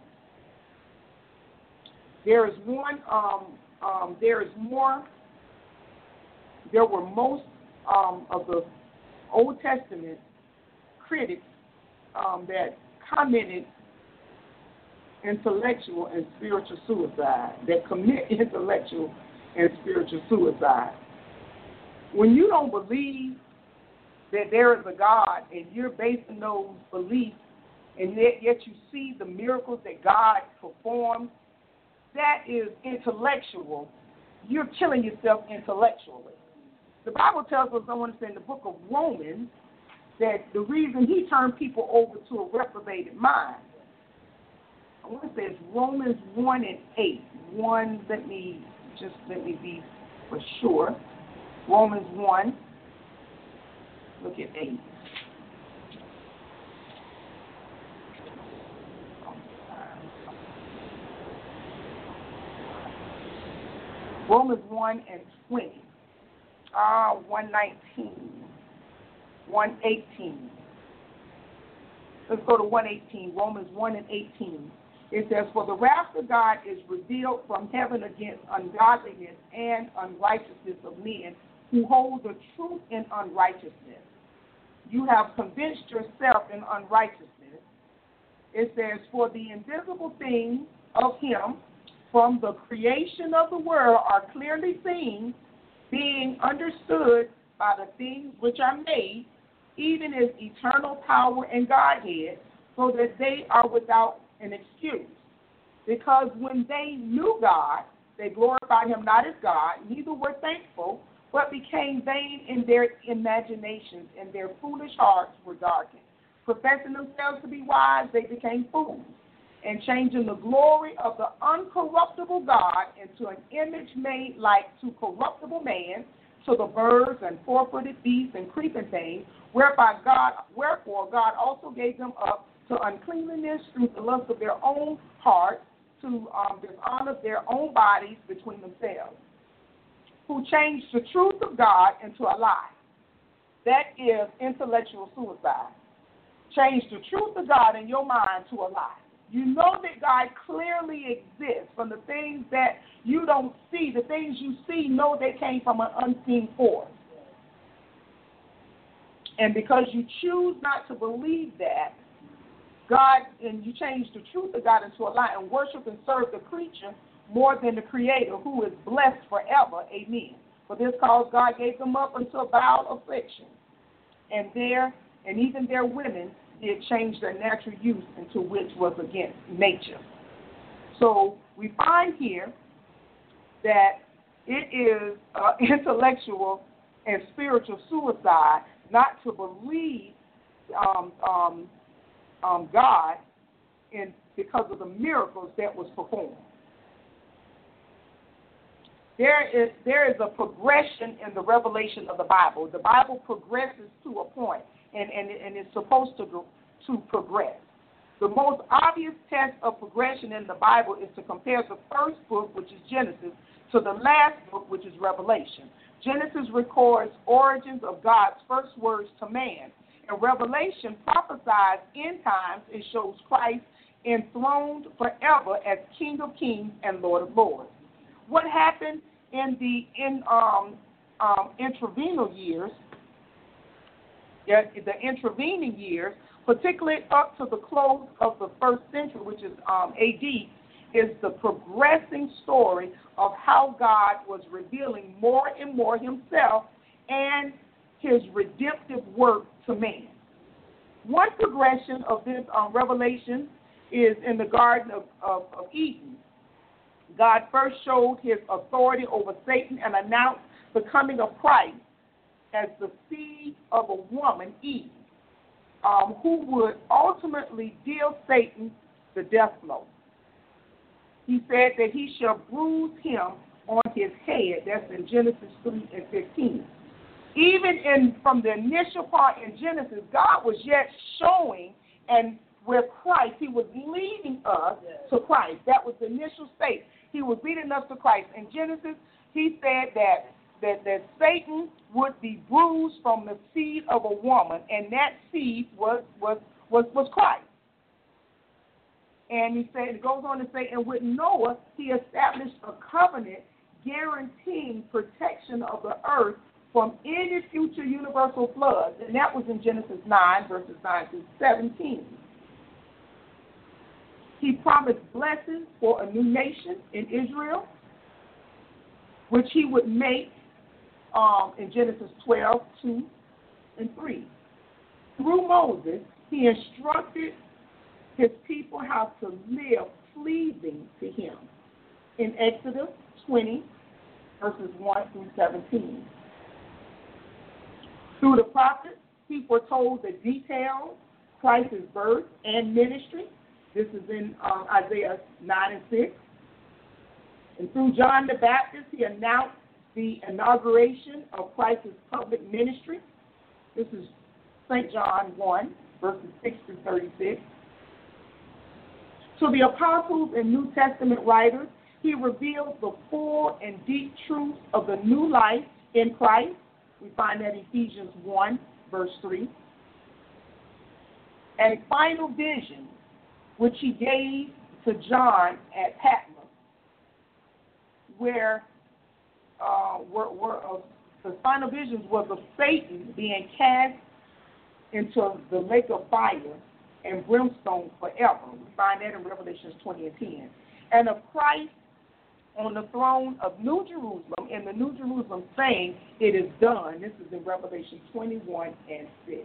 There is one, um, um, there is more, there were most um, of the Old Testament critics um, that commented intellectual and spiritual suicide, that commit intellectual and spiritual suicide. When you don't believe that there is a God and you're basing those beliefs and yet, yet you see the miracles that God performs, that is intellectual. You're killing yourself intellectually. The Bible tells us, I want to say in the book of Romans, that the reason he turned people over to a reprobated mind, I want to say it's Romans one and eight. One, let me, just let me be for sure. Romans one, look at eight. Romans one and twenty. Ah, uh, one nineteen. one eighteen. Let's go to one eighteen. Romans one and eighteen. It says, for the wrath of God is revealed from heaven against ungodliness and unrighteousness of men who hold the truth in unrighteousness. You have convinced yourself in unrighteousness. It says, for the invisible things of him from the creation of the world are clearly seen, being understood by the things which are made, even his eternal power and Godhead, so that they are without an excuse. Because when they knew God, they glorified him not as God, neither were thankful, but became vain in their imaginations, and their foolish hearts were darkened. Professing themselves to be wise, they became fools, and changing the glory of the uncorruptible God into an image made like to corruptible man, to the birds and four-footed beasts and creeping things, whereby God, wherefore God also gave them up to uncleanliness through the lust of their own hearts, to um, dishonor their own bodies between themselves, who changed the truth of God into a lie. That is intellectual suicide. Change the truth of God in your mind to a lie. You know that God clearly exists from the things that you don't see. The things you see, know they came from an unseen force. And because you choose not to believe that, God, and you change the truth of God into a lie and worship and serve the creature more than the Creator, who is blessed forever. Amen. For this cause God gave them up unto a vile affliction. And their, and even their women did change their natural use into which was against nature. So we find here that it is uh, intellectual and spiritual suicide not to believe um, um, um, God in, because of the miracles that was performed. There is, there is a progression in the revelation of the Bible. The Bible progresses to a point. and, and, and it's supposed to go, to progress. The most obvious test of progression in the Bible is to compare the first book, which is Genesis, to the last book, which is Revelation. Genesis records origins of God's first words to man, and Revelation prophesies end times and shows Christ enthroned forever as King of Kings and Lord of Lords. What happened in the in um, um, intervenal years, yeah, the intervening years, particularly up to the close of the first century, which is um, A D, is the progressing story of how God was revealing more and more himself and his redemptive work to man. One progression of this um, revelation is in the Garden of, of, of Eden. God first showed his authority over Satan and announced the coming of Christ as the seed of a woman, Eve, um, who would ultimately deal Satan the death blow. He said that he shall bruise him on his head. That's in Genesis three and fifteen. Even in from the initial part in Genesis, God was yet showing and where Christ, he was leading us to Christ. That was the initial state. He was leading us to Christ. In Genesis, he said that, that, that Satan would be bruised from the seed of a woman, and that seed was, was, was, was Christ. And he said, it goes on to say, and with Noah, he established a covenant guaranteeing protection of the earth from any future universal floods. And that was in Genesis nine, verses nine through seventeen. He promised blessings for a new nation in Israel, which he would make um, in Genesis twelve, two and three. Through Moses, he instructed his people how to live pleasing to him in Exodus twenty, verses one through seventeen. Through the prophets, he foretold the details, Christ's birth and ministry. This is in um, Isaiah nine and six. And through John the Baptist, he announced the inauguration of Christ's public ministry. This is Saint John one, verses six through thirty-six. To the apostles and New Testament writers, he revealed the full and deep truths of the new life in Christ. We find that in Ephesians one, verse three. And final vision, which he gave to John at Patmos, where, uh, were, were uh, the final visions was of Satan being cast into the lake of fire and brimstone forever. We find that in Revelations twenty and ten. And of Christ on the throne of New Jerusalem, in the New Jerusalem saying, it is done. This is in Revelation twenty-one and six.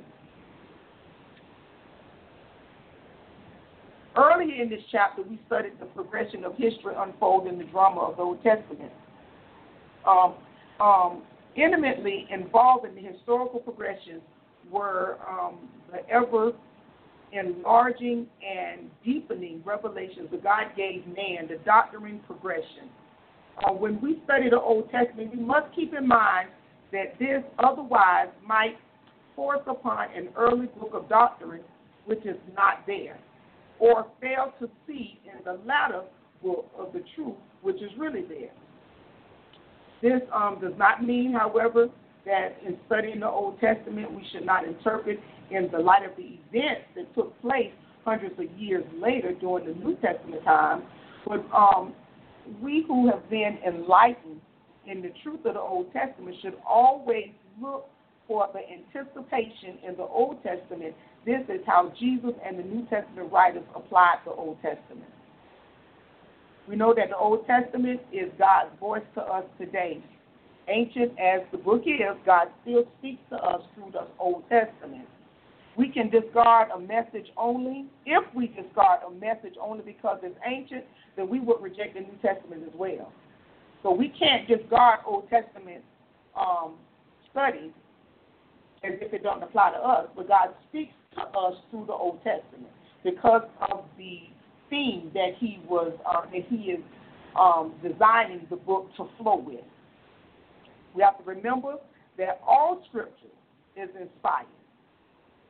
Earlier in this chapter, we studied the progression of history unfold in the drama of the Old Testament. Um, um, intimately involved in the historical progressions were um, the ever enlarging and deepening revelations that God gave man, the doctrine progression. Uh, when we study the Old Testament, we must keep in mind that this otherwise might force upon an early book of doctrine which is not there, or fail to see in the latter book of the truth which is really there. This um, does not mean, however, that in studying the Old Testament we should not interpret in the light of the events that took place hundreds of years later during the New Testament time. But um, we who have been enlightened in the truth of the Old Testament should always look for the anticipation in the Old Testament. This is how Jesus and the New Testament writers applied the Old Testament. We know that the Old Testament is God's voice to us today. Ancient as the book is, God still speaks to us through the Old Testament. We can discard a message only. If we discard a message only because it's ancient, then we would reject the New Testament as well. So we can't discard Old Testament um, studies as if it doesn't apply to us, but God speaks to us through the Old Testament because of the theme that He was uh, that He is um, designing the book to flow with. We have to remember that all Scripture is inspired.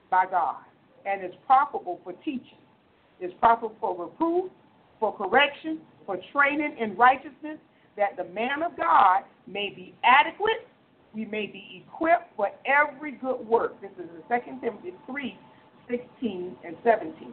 by God, and is profitable for teaching, is profitable for reproof, for correction, for training in righteousness, that the man of God may be adequate, we may be equipped for every good work. This is in Second Timothy three, sixteen and seventeen.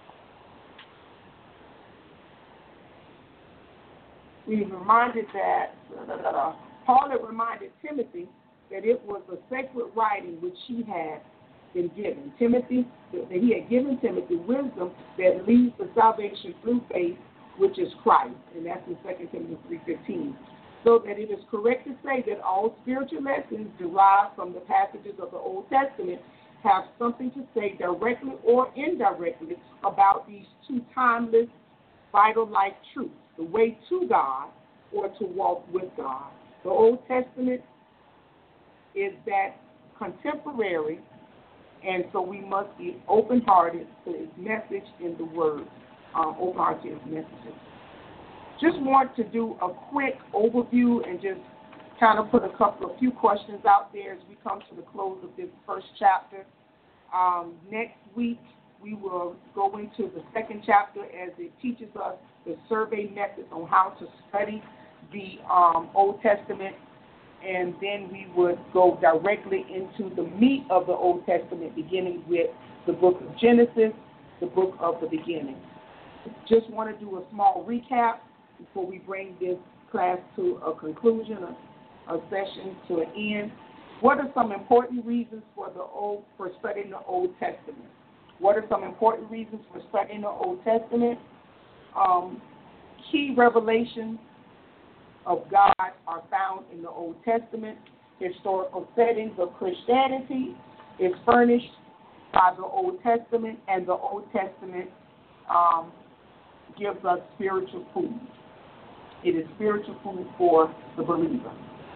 We reminded that, uh, Paul had reminded Timothy that it was a sacred writing which he had been given. Timothy, that he had given Timothy wisdom that leads to salvation through faith, which is Christ, and that's in Second Timothy three fifteen. So that it is correct to say that all spiritual lessons derived from the passages of the Old Testament have something to say directly or indirectly about these two timeless, vital life truths, the way to God or to walk with God. The Old Testament is that contemporary, and so we must be open-hearted to its message in the Word, um, open-hearted to its messages. Just want to do a quick overview and just kind of put a couple of few questions out there as we come to the close of this first chapter. Um, next week, we will go into the second chapter as it teaches us the survey methods on how to study the um, Old Testament, and then we would go directly into the meat of the Old Testament, beginning with the book of Genesis, the book of the beginning. Just want to do a small recap before we bring this class to a conclusion, a, a session to an end. What are some important reasons for the old for studying the Old Testament? What are some important reasons for studying the Old Testament? Um, key revelations of God are found in the Old Testament. Historical settings of Christianity is furnished by the Old Testament, and the Old Testament um, gives us spiritual food. It is spiritual food for the believer.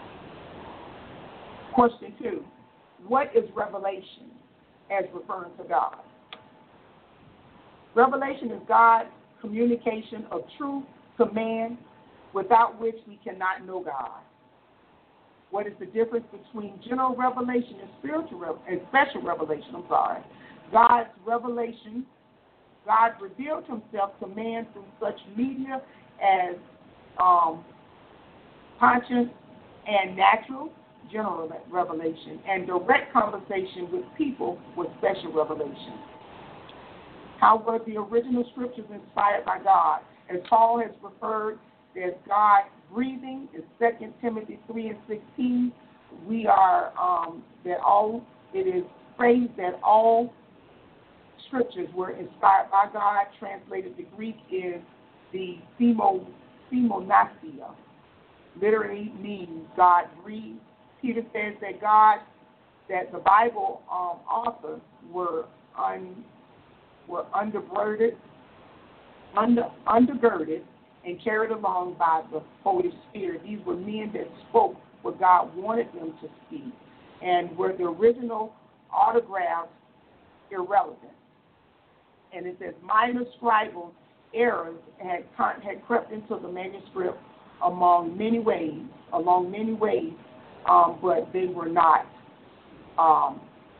Question two, what is revelation as referring to God? Revelation is God's communication of truth to man, without which we cannot know God. What is the difference between general revelation and spiritual rev- and special revelation? I'm sorry. God's revelation, God revealed himself to man through such media as um, conscious and natural, general revelation, and direct conversation with people with special revelation. How were the original scriptures inspired by God? As Paul has referred, there's God breathing in Second Timothy three and sixteen. We are um, that all it is phrased that all scriptures were inspired by God. Translated to Greek is the themo, themonasia, literally means God breathed. Peter says that God, that the Bible um, authors were un, were undergirded, under, undergirded, and carried along by the Holy Spirit. These were men that spoke what God wanted them to speak, and were the original autographs irrelevant. And it says minor scribal errors had had crept into the manuscript among many ways, along many ways, um, but they were not. Um,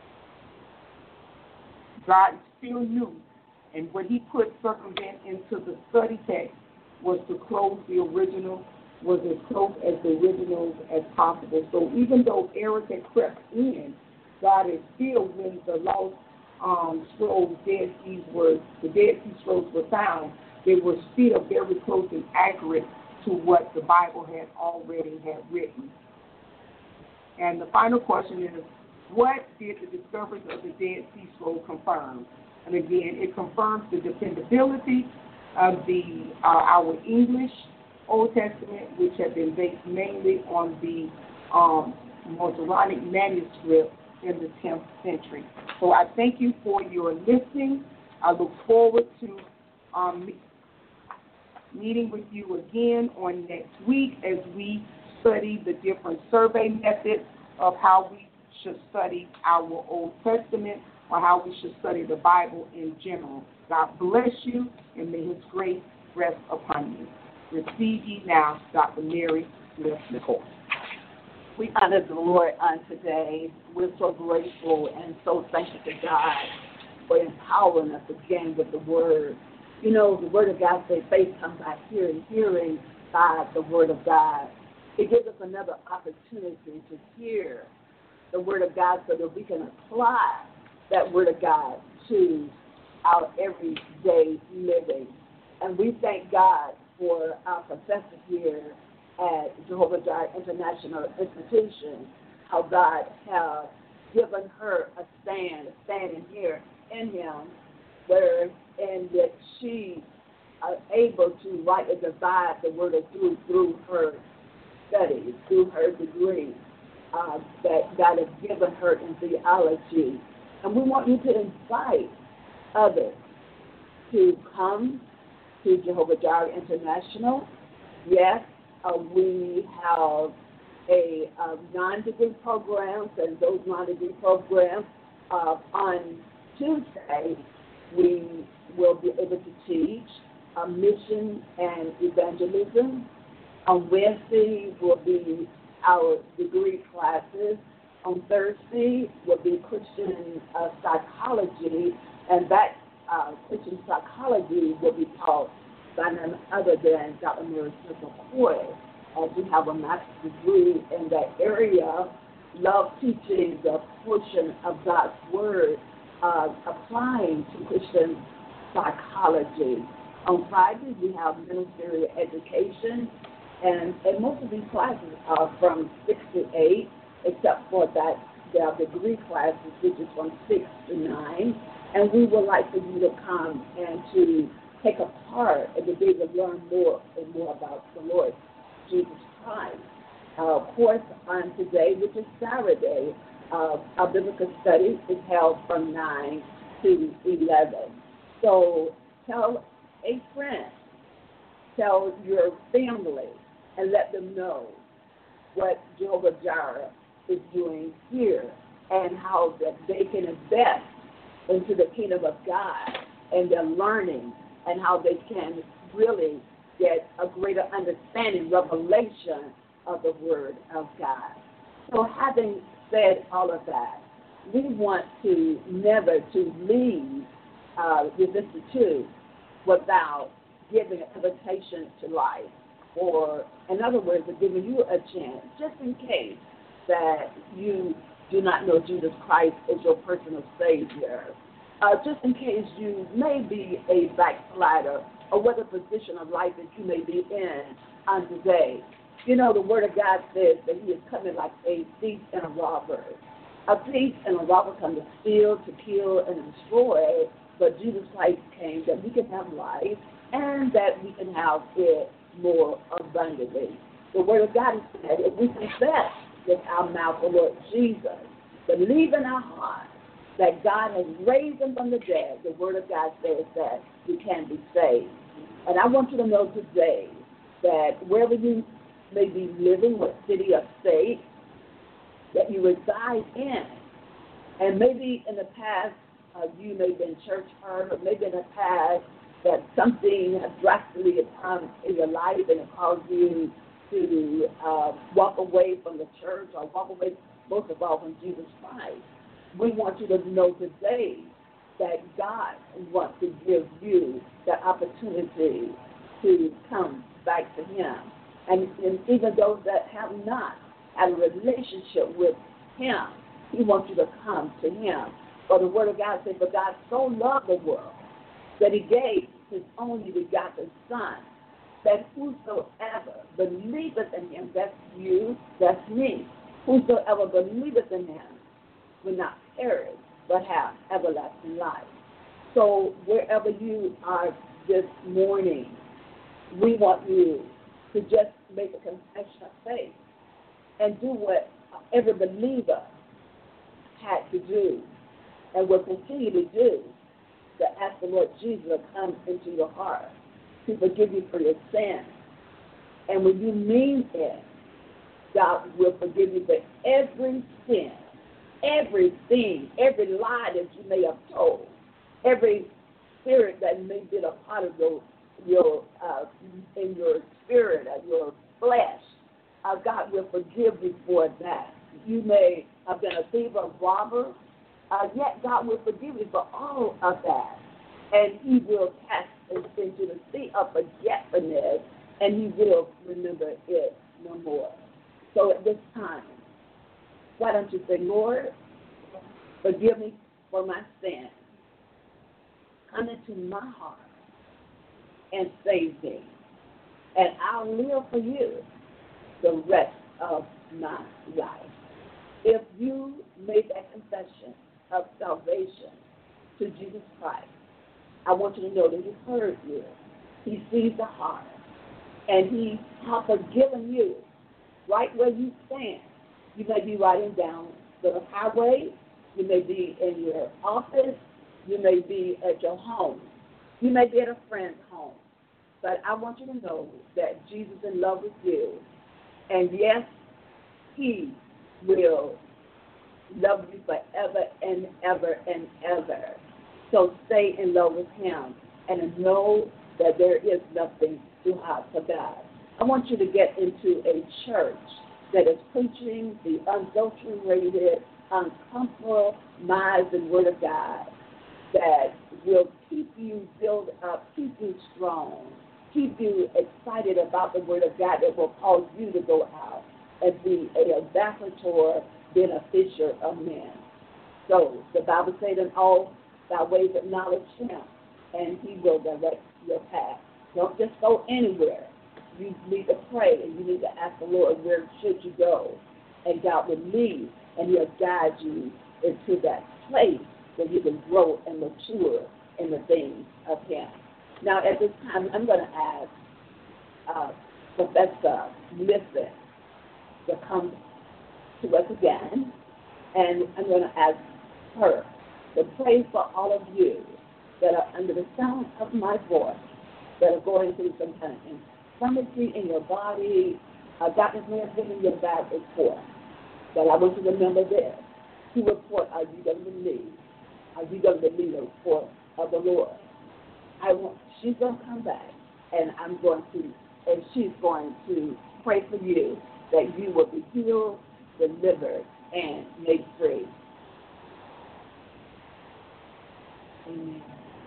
God still knew, and what He put circumvent into the study text was to close the original, was as close as the originals as possible. So even though errors had crept in, God is still, when the lost um, scrolls, Dead Sea were, the Dead Sea Scrolls were found, they were still very close and accurate to what the Bible had already had written. And the final question is, what did the discoveries of the Dead Sea Scroll confirm? And again, it confirms the dependability of the uh, our English Old Testament, which had been based mainly on the um, Masoretic manuscript in the tenth century. So I thank you for your listening. I look forward to um, meeting with you again on next week as we study the different survey methods of how we should study our Old Testament, or how we should study the Bible in general. God bless you, and may His grace rest upon you. Receive ye now Doctor Mary Smith Nicole. We honor the Lord on today. We're so grateful and so thankful to God for empowering us again with the Word. You know, the Word of God says faith comes by hearing, hearing by the Word of God. It gives us another opportunity to hear the Word of God so that we can apply that Word of God to our everyday living. And we thank God for our professor here at Jehovah Jireh International Institution, how God has given her a stand, a standing here in Him, where and that she is able to rightly divide the Word of truth through her studies, through her degree uh, that God has given her in theology. And we want you to invite others to come to Jehovah Jireh International. Yes, uh, we have a uh, non-degree programs, and those non-degree programs uh, on Tuesday we will be able to teach uh, mission and evangelism. On Wednesday will be our degree classes. On Thursday will be Christian uh, psychology, and that uh, Christian psychology will be taught by none other than Doctor Mary McCoy, as we have a master's degree in that area. Love teaching the portion of God's Word, uh, applying to Christian psychology. On Fridays, we have ministerial education, and, and most of these classes are from six to eight, except for that there are degree classes, which is from six to nine. And we would like for you to come and to take a part in the day to learn more and more about the Lord Jesus Christ. Uh, of course, on today, which is Saturday, uh, our biblical study is held from nine to eleven. So tell a friend, tell your family, and let them know what Jehovah Jireh is doing here and how that they can invest into the kingdom of God and their learning, and how they can really get a greater understanding, revelation of the Word of God. So having said all of that, we want to never to leave uh, this institute without giving an invitation to life, or in other words, giving you a chance, just in case that you do not know Jesus Christ as your personal Savior. Uh, just in case you may be a backslider, or whatever position of life that you may be in on today. You know, the Word of God says that He is coming like a thief and a robber. A thief and a robber come to steal, to kill, and destroy, but Jesus Christ came that we can have life and that we can have it more abundantly. The Word of God said if we confess with our mouth the Lord Jesus, believe in our heart that God has raised Him from the dead, the Word of God says that we can be saved. And I want you to know today that wherever you may be living, what city or state that you reside in, and maybe in the past uh, you may have been church hurt, or maybe in the past that something has drastically come in your life and it caused you to uh, walk away from the church, or walk away most of all from Jesus Christ. We want you to know today that God wants to give you the opportunity to come back to Him. And, and even those that have not had a relationship with Him, He wants you to come to Him. For the Word of God says, "For God so loved the world that He gave His only begotten Son, that whosoever believeth in Him," that's you, that's me, "whosoever believeth in Him will not perish, but have everlasting life." So wherever you are this morning, we want you to just make a confession of faith and do what every believer had to do and will continue to do, to ask the Lord Jesus to come into your heart, to forgive you for your sins. And when you mean it, God will forgive you for every sin, everything, every lie that you may have told, every spirit that may be a part of your, your uh, in your spirit, of your flesh, uh, God will forgive you for that. You may have been a thief or robber, uh, yet God will forgive you for all of that. And he will cast it into the sea of forgetfulness, and he will remember it no more. So at this time, why don't you say, Lord, forgive me for my sin. Come into my heart and save me. And I'll live for you the rest of my life. If you made that confession of salvation to Jesus Christ, I want you to know that he heard you. He sees the heart. And he has forgiven you right where you stand. You may be riding down the highway. You may be in your office. You may be at your home. You may be at a friend's home. But I want you to know that Jesus is in love with you. And yes, he will love you forever and ever and ever. So stay in love with him and know that there is nothing too hard for God. I want you to get into a church that is preaching the unadulterated, uncompromised Word of God that will keep you built up, keep you strong, keep you excited about the Word of God that will cause you to go out and be a ambassador, being a fisher of men. So the Bible says in all thy ways acknowledge him, and he will direct your path. Don't just go anywhere. You need to pray, and you need to ask the Lord, where should you go? And God will lead, and he'll guide you into that place where you can grow and mature in the things of him. Now, at this time, I'm going to ask uh, Professor Listen to come to us again, and I'm going to ask her to pray for all of you that are under the sound of my voice, that are going through some kind of infirmity in your body. Uh, doctors may have given your bad report, but I want you to remember this. Who report are you going to believe? Are you going to believe the report of the Lord? I want, she's going to come back, and I'm going to, and she's going to pray for you that you will be healed, delivered, and made free. Amen.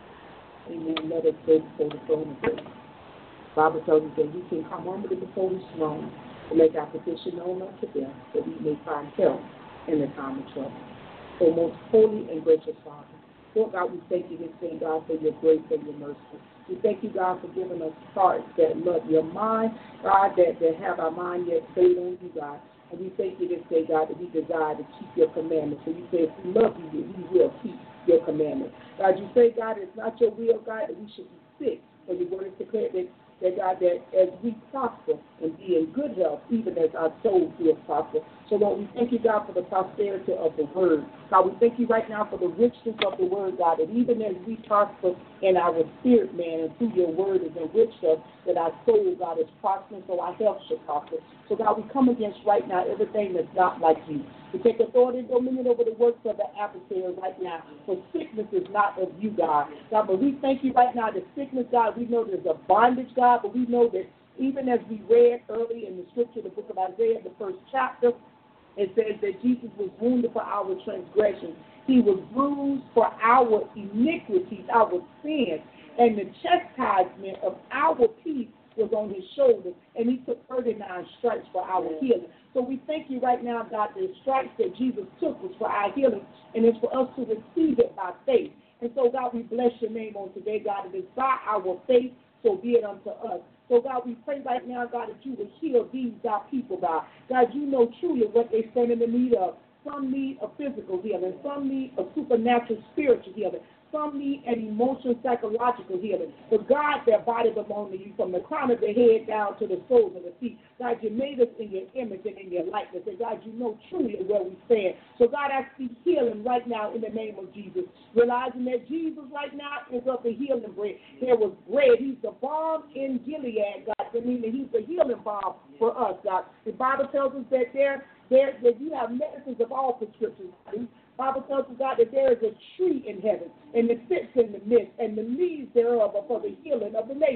Amen. Let us pray before the throne of grace. The Bible tells us that we can come humbly before his throne to make our petition known unto them, that we may find help in the time of trouble. O most holy and gracious Father, Lord God, we thank you this day, God, for your grace and your mercy. We thank you, God, for giving us hearts that love your mind, God, that, that have our mind yet stayed on you, God. And we thank you this day, God, that we desire to keep your commandments. So you say, if we love you, we will keep your commandments. God, you say, God, it's not your will, God, that we should be sick. For your word is declared that, that, God, that as we prosper and be in good health, even as our souls will prosper. So, Lord, we thank you, God, for the prosperity of the word. God, we thank you right now for the richness of the word, God, that even as we prosper in our spirit, man, and through your word is enriched us, that our soul, God, is prospering, so our health should prosper. So, God, we come against right now everything that's not like you. We take authority and dominion over the works of the adversary right now, for sickness is not of you, God. God, but we thank you right now that sickness, God, we know there's a bondage, God, but we know that even as we read early in the scripture, the book of Isaiah, the first chapter, it says that Jesus was wounded for our transgressions. He was bruised for our iniquities, our sins, and the chastisement of our peace was on his shoulders, and he took thirty-nine stripes for our healing. So we thank you right now, God, the stripes that Jesus took was for our healing, and it's for us to receive it by faith. And so, God, we bless your name on today, God. It is by our faith, so be it unto us. So, God, we pray right now, God, that you will heal these, our people, God. God, you know truly what they stand in the need of. Some need a physical healing. Some need a supernatural spiritual healing. Some need an emotional, psychological healing. But God, their body belongs to you from the crown of their head down to the soles of their feet. God, you made us in your image and in your likeness. And God, you know truly where we stand. So God, I speak healing right now in the name of Jesus. Realizing that Jesus right now is of the healing bread. There was bread. He's the balm in Gilead, God. I mean, he's the healing balm for us, God. The Bible tells us that there, there that you have medicines of all prescriptions. The Bible tells us, God, that there is a tree in heaven, and it sits in the midst, and the leaves thereof are for the healing of the nation.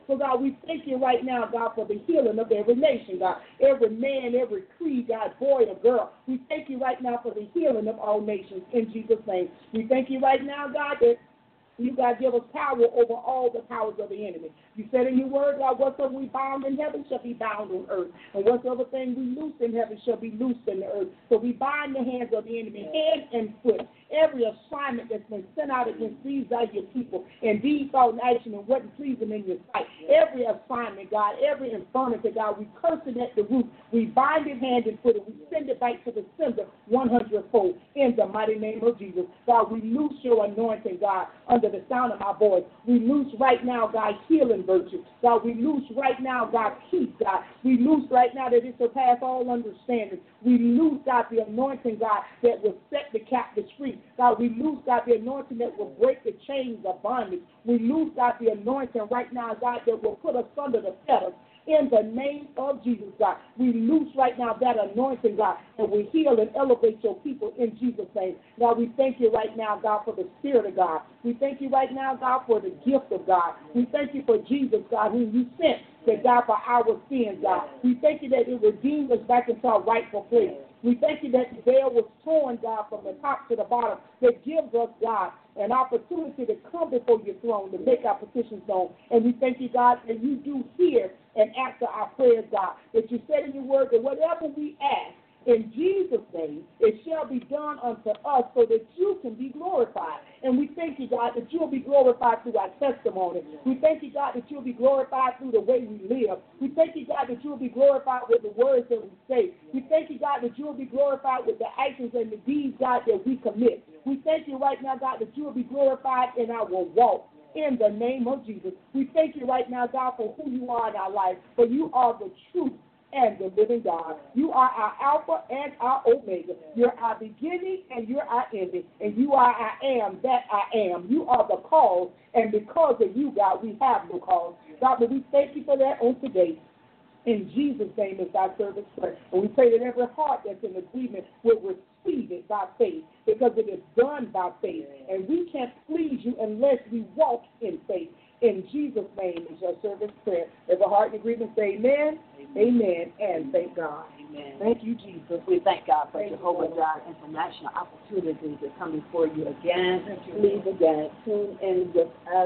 So, God, we thank you right now, God, for the healing of every nation, God. Every man, every creed, God, boy or girl. We thank you right now for the healing of all nations in Jesus' name. We thank you right now, God, that you, God, give us power over all the powers of the enemy. You said in your word, God, whatsoever we bound in heaven shall be bound on earth. And whatsoever thing we loose in heaven shall be loosed in the earth. So we bind the hands of the enemy, head and foot. Every assignment that's been sent out against these are your people, in deed, thought, and action, and wasn't pleasing in your sight. Every assignment, God, every infirmity, God, we curse it at the root. We bind it hand and foot, and we send it back to the sender one hundredfold in the mighty name of Jesus. God, we loose your anointing, God, under the sound of my voice. We loose right now, God, healing virtue. God, we loose right now, God, peace, God. We loose right now that it surpass all understanding. We loose, God, the anointing, God, that will set the captives free. God, we loose, God, the anointing that will break the chains of bondage. We loose, God, the anointing right now, God, that will put us under the fetters. In the name of Jesus, God, we loose right now that anointing, God, and we heal and elevate your people in Jesus' name. God, we thank you right now, God, for the Spirit of God. We thank you right now, God, for the gift of God. We thank you for Jesus, God, whom you sent to die for our sins, God. We thank you that it redeemed us back into our rightful place. We thank you that the veil was torn, God, from the top to the bottom. That gives us, God, an opportunity to come before your throne to make our petitions known. And we thank you, God, that you do hear and answer our prayers, God. That you said in your word that whatever we ask, in Jesus' name, it shall be done unto us so that you can be glorified. And we thank you, God, that you'll be glorified through our testimony. We thank you, God, that you'll be glorified through the way we live. We thank you, God, that you'll be glorified with the words that we say. We thank you, God, that you'll be glorified with the actions and the deeds, God, that we commit. We thank you right now, God, that you'll be glorified in our walk. In the name of Jesus. We thank you right now, God, for who you are in our life. For you are the truth and the living God. You are our Alpha and our Omega. You're our beginning and you're our ending. And you are I am that I am. You are the cause, and because of you, God, we have no cause. God, but we thank you for that on today. In Jesus' name is our service prayer. And we pray that every heart that's in agreement will receive it by faith, because it is done by faith. And we can't please you unless we walk in faith. In Jesus' name is your service prayer. Every heart in agreement say amen, amen, amen, and thank God. Amen. Thank you, Jesus. We thank God for Thank Jehovah you, Jireh International opportunity to come before you again. Please again tune in with us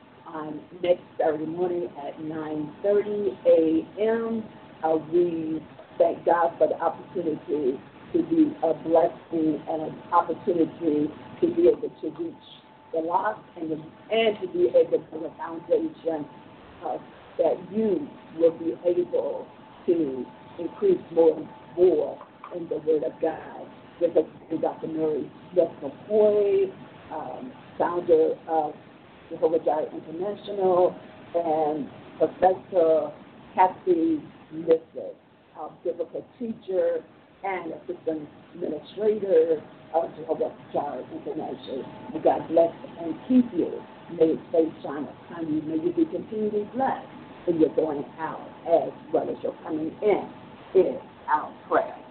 on next Saturday morning at nine thirty a.m. Uh, we thank God for the opportunity to be a blessing and an opportunity to be able to reach the lost and, the, and to be able to build a foundation uh, that you will be able to increase more and more in the Word of God. With us, Doctor Mary Smith McCoy, um, founder of Jehovah Jireh International, and Professor Kathy Lister, our biblical teacher and assistant administrator of Jehovah Jireh International. May God bless and keep you. May His face shine upon you. May you be continually blessed in your going out as well as your coming in. Is our prayer.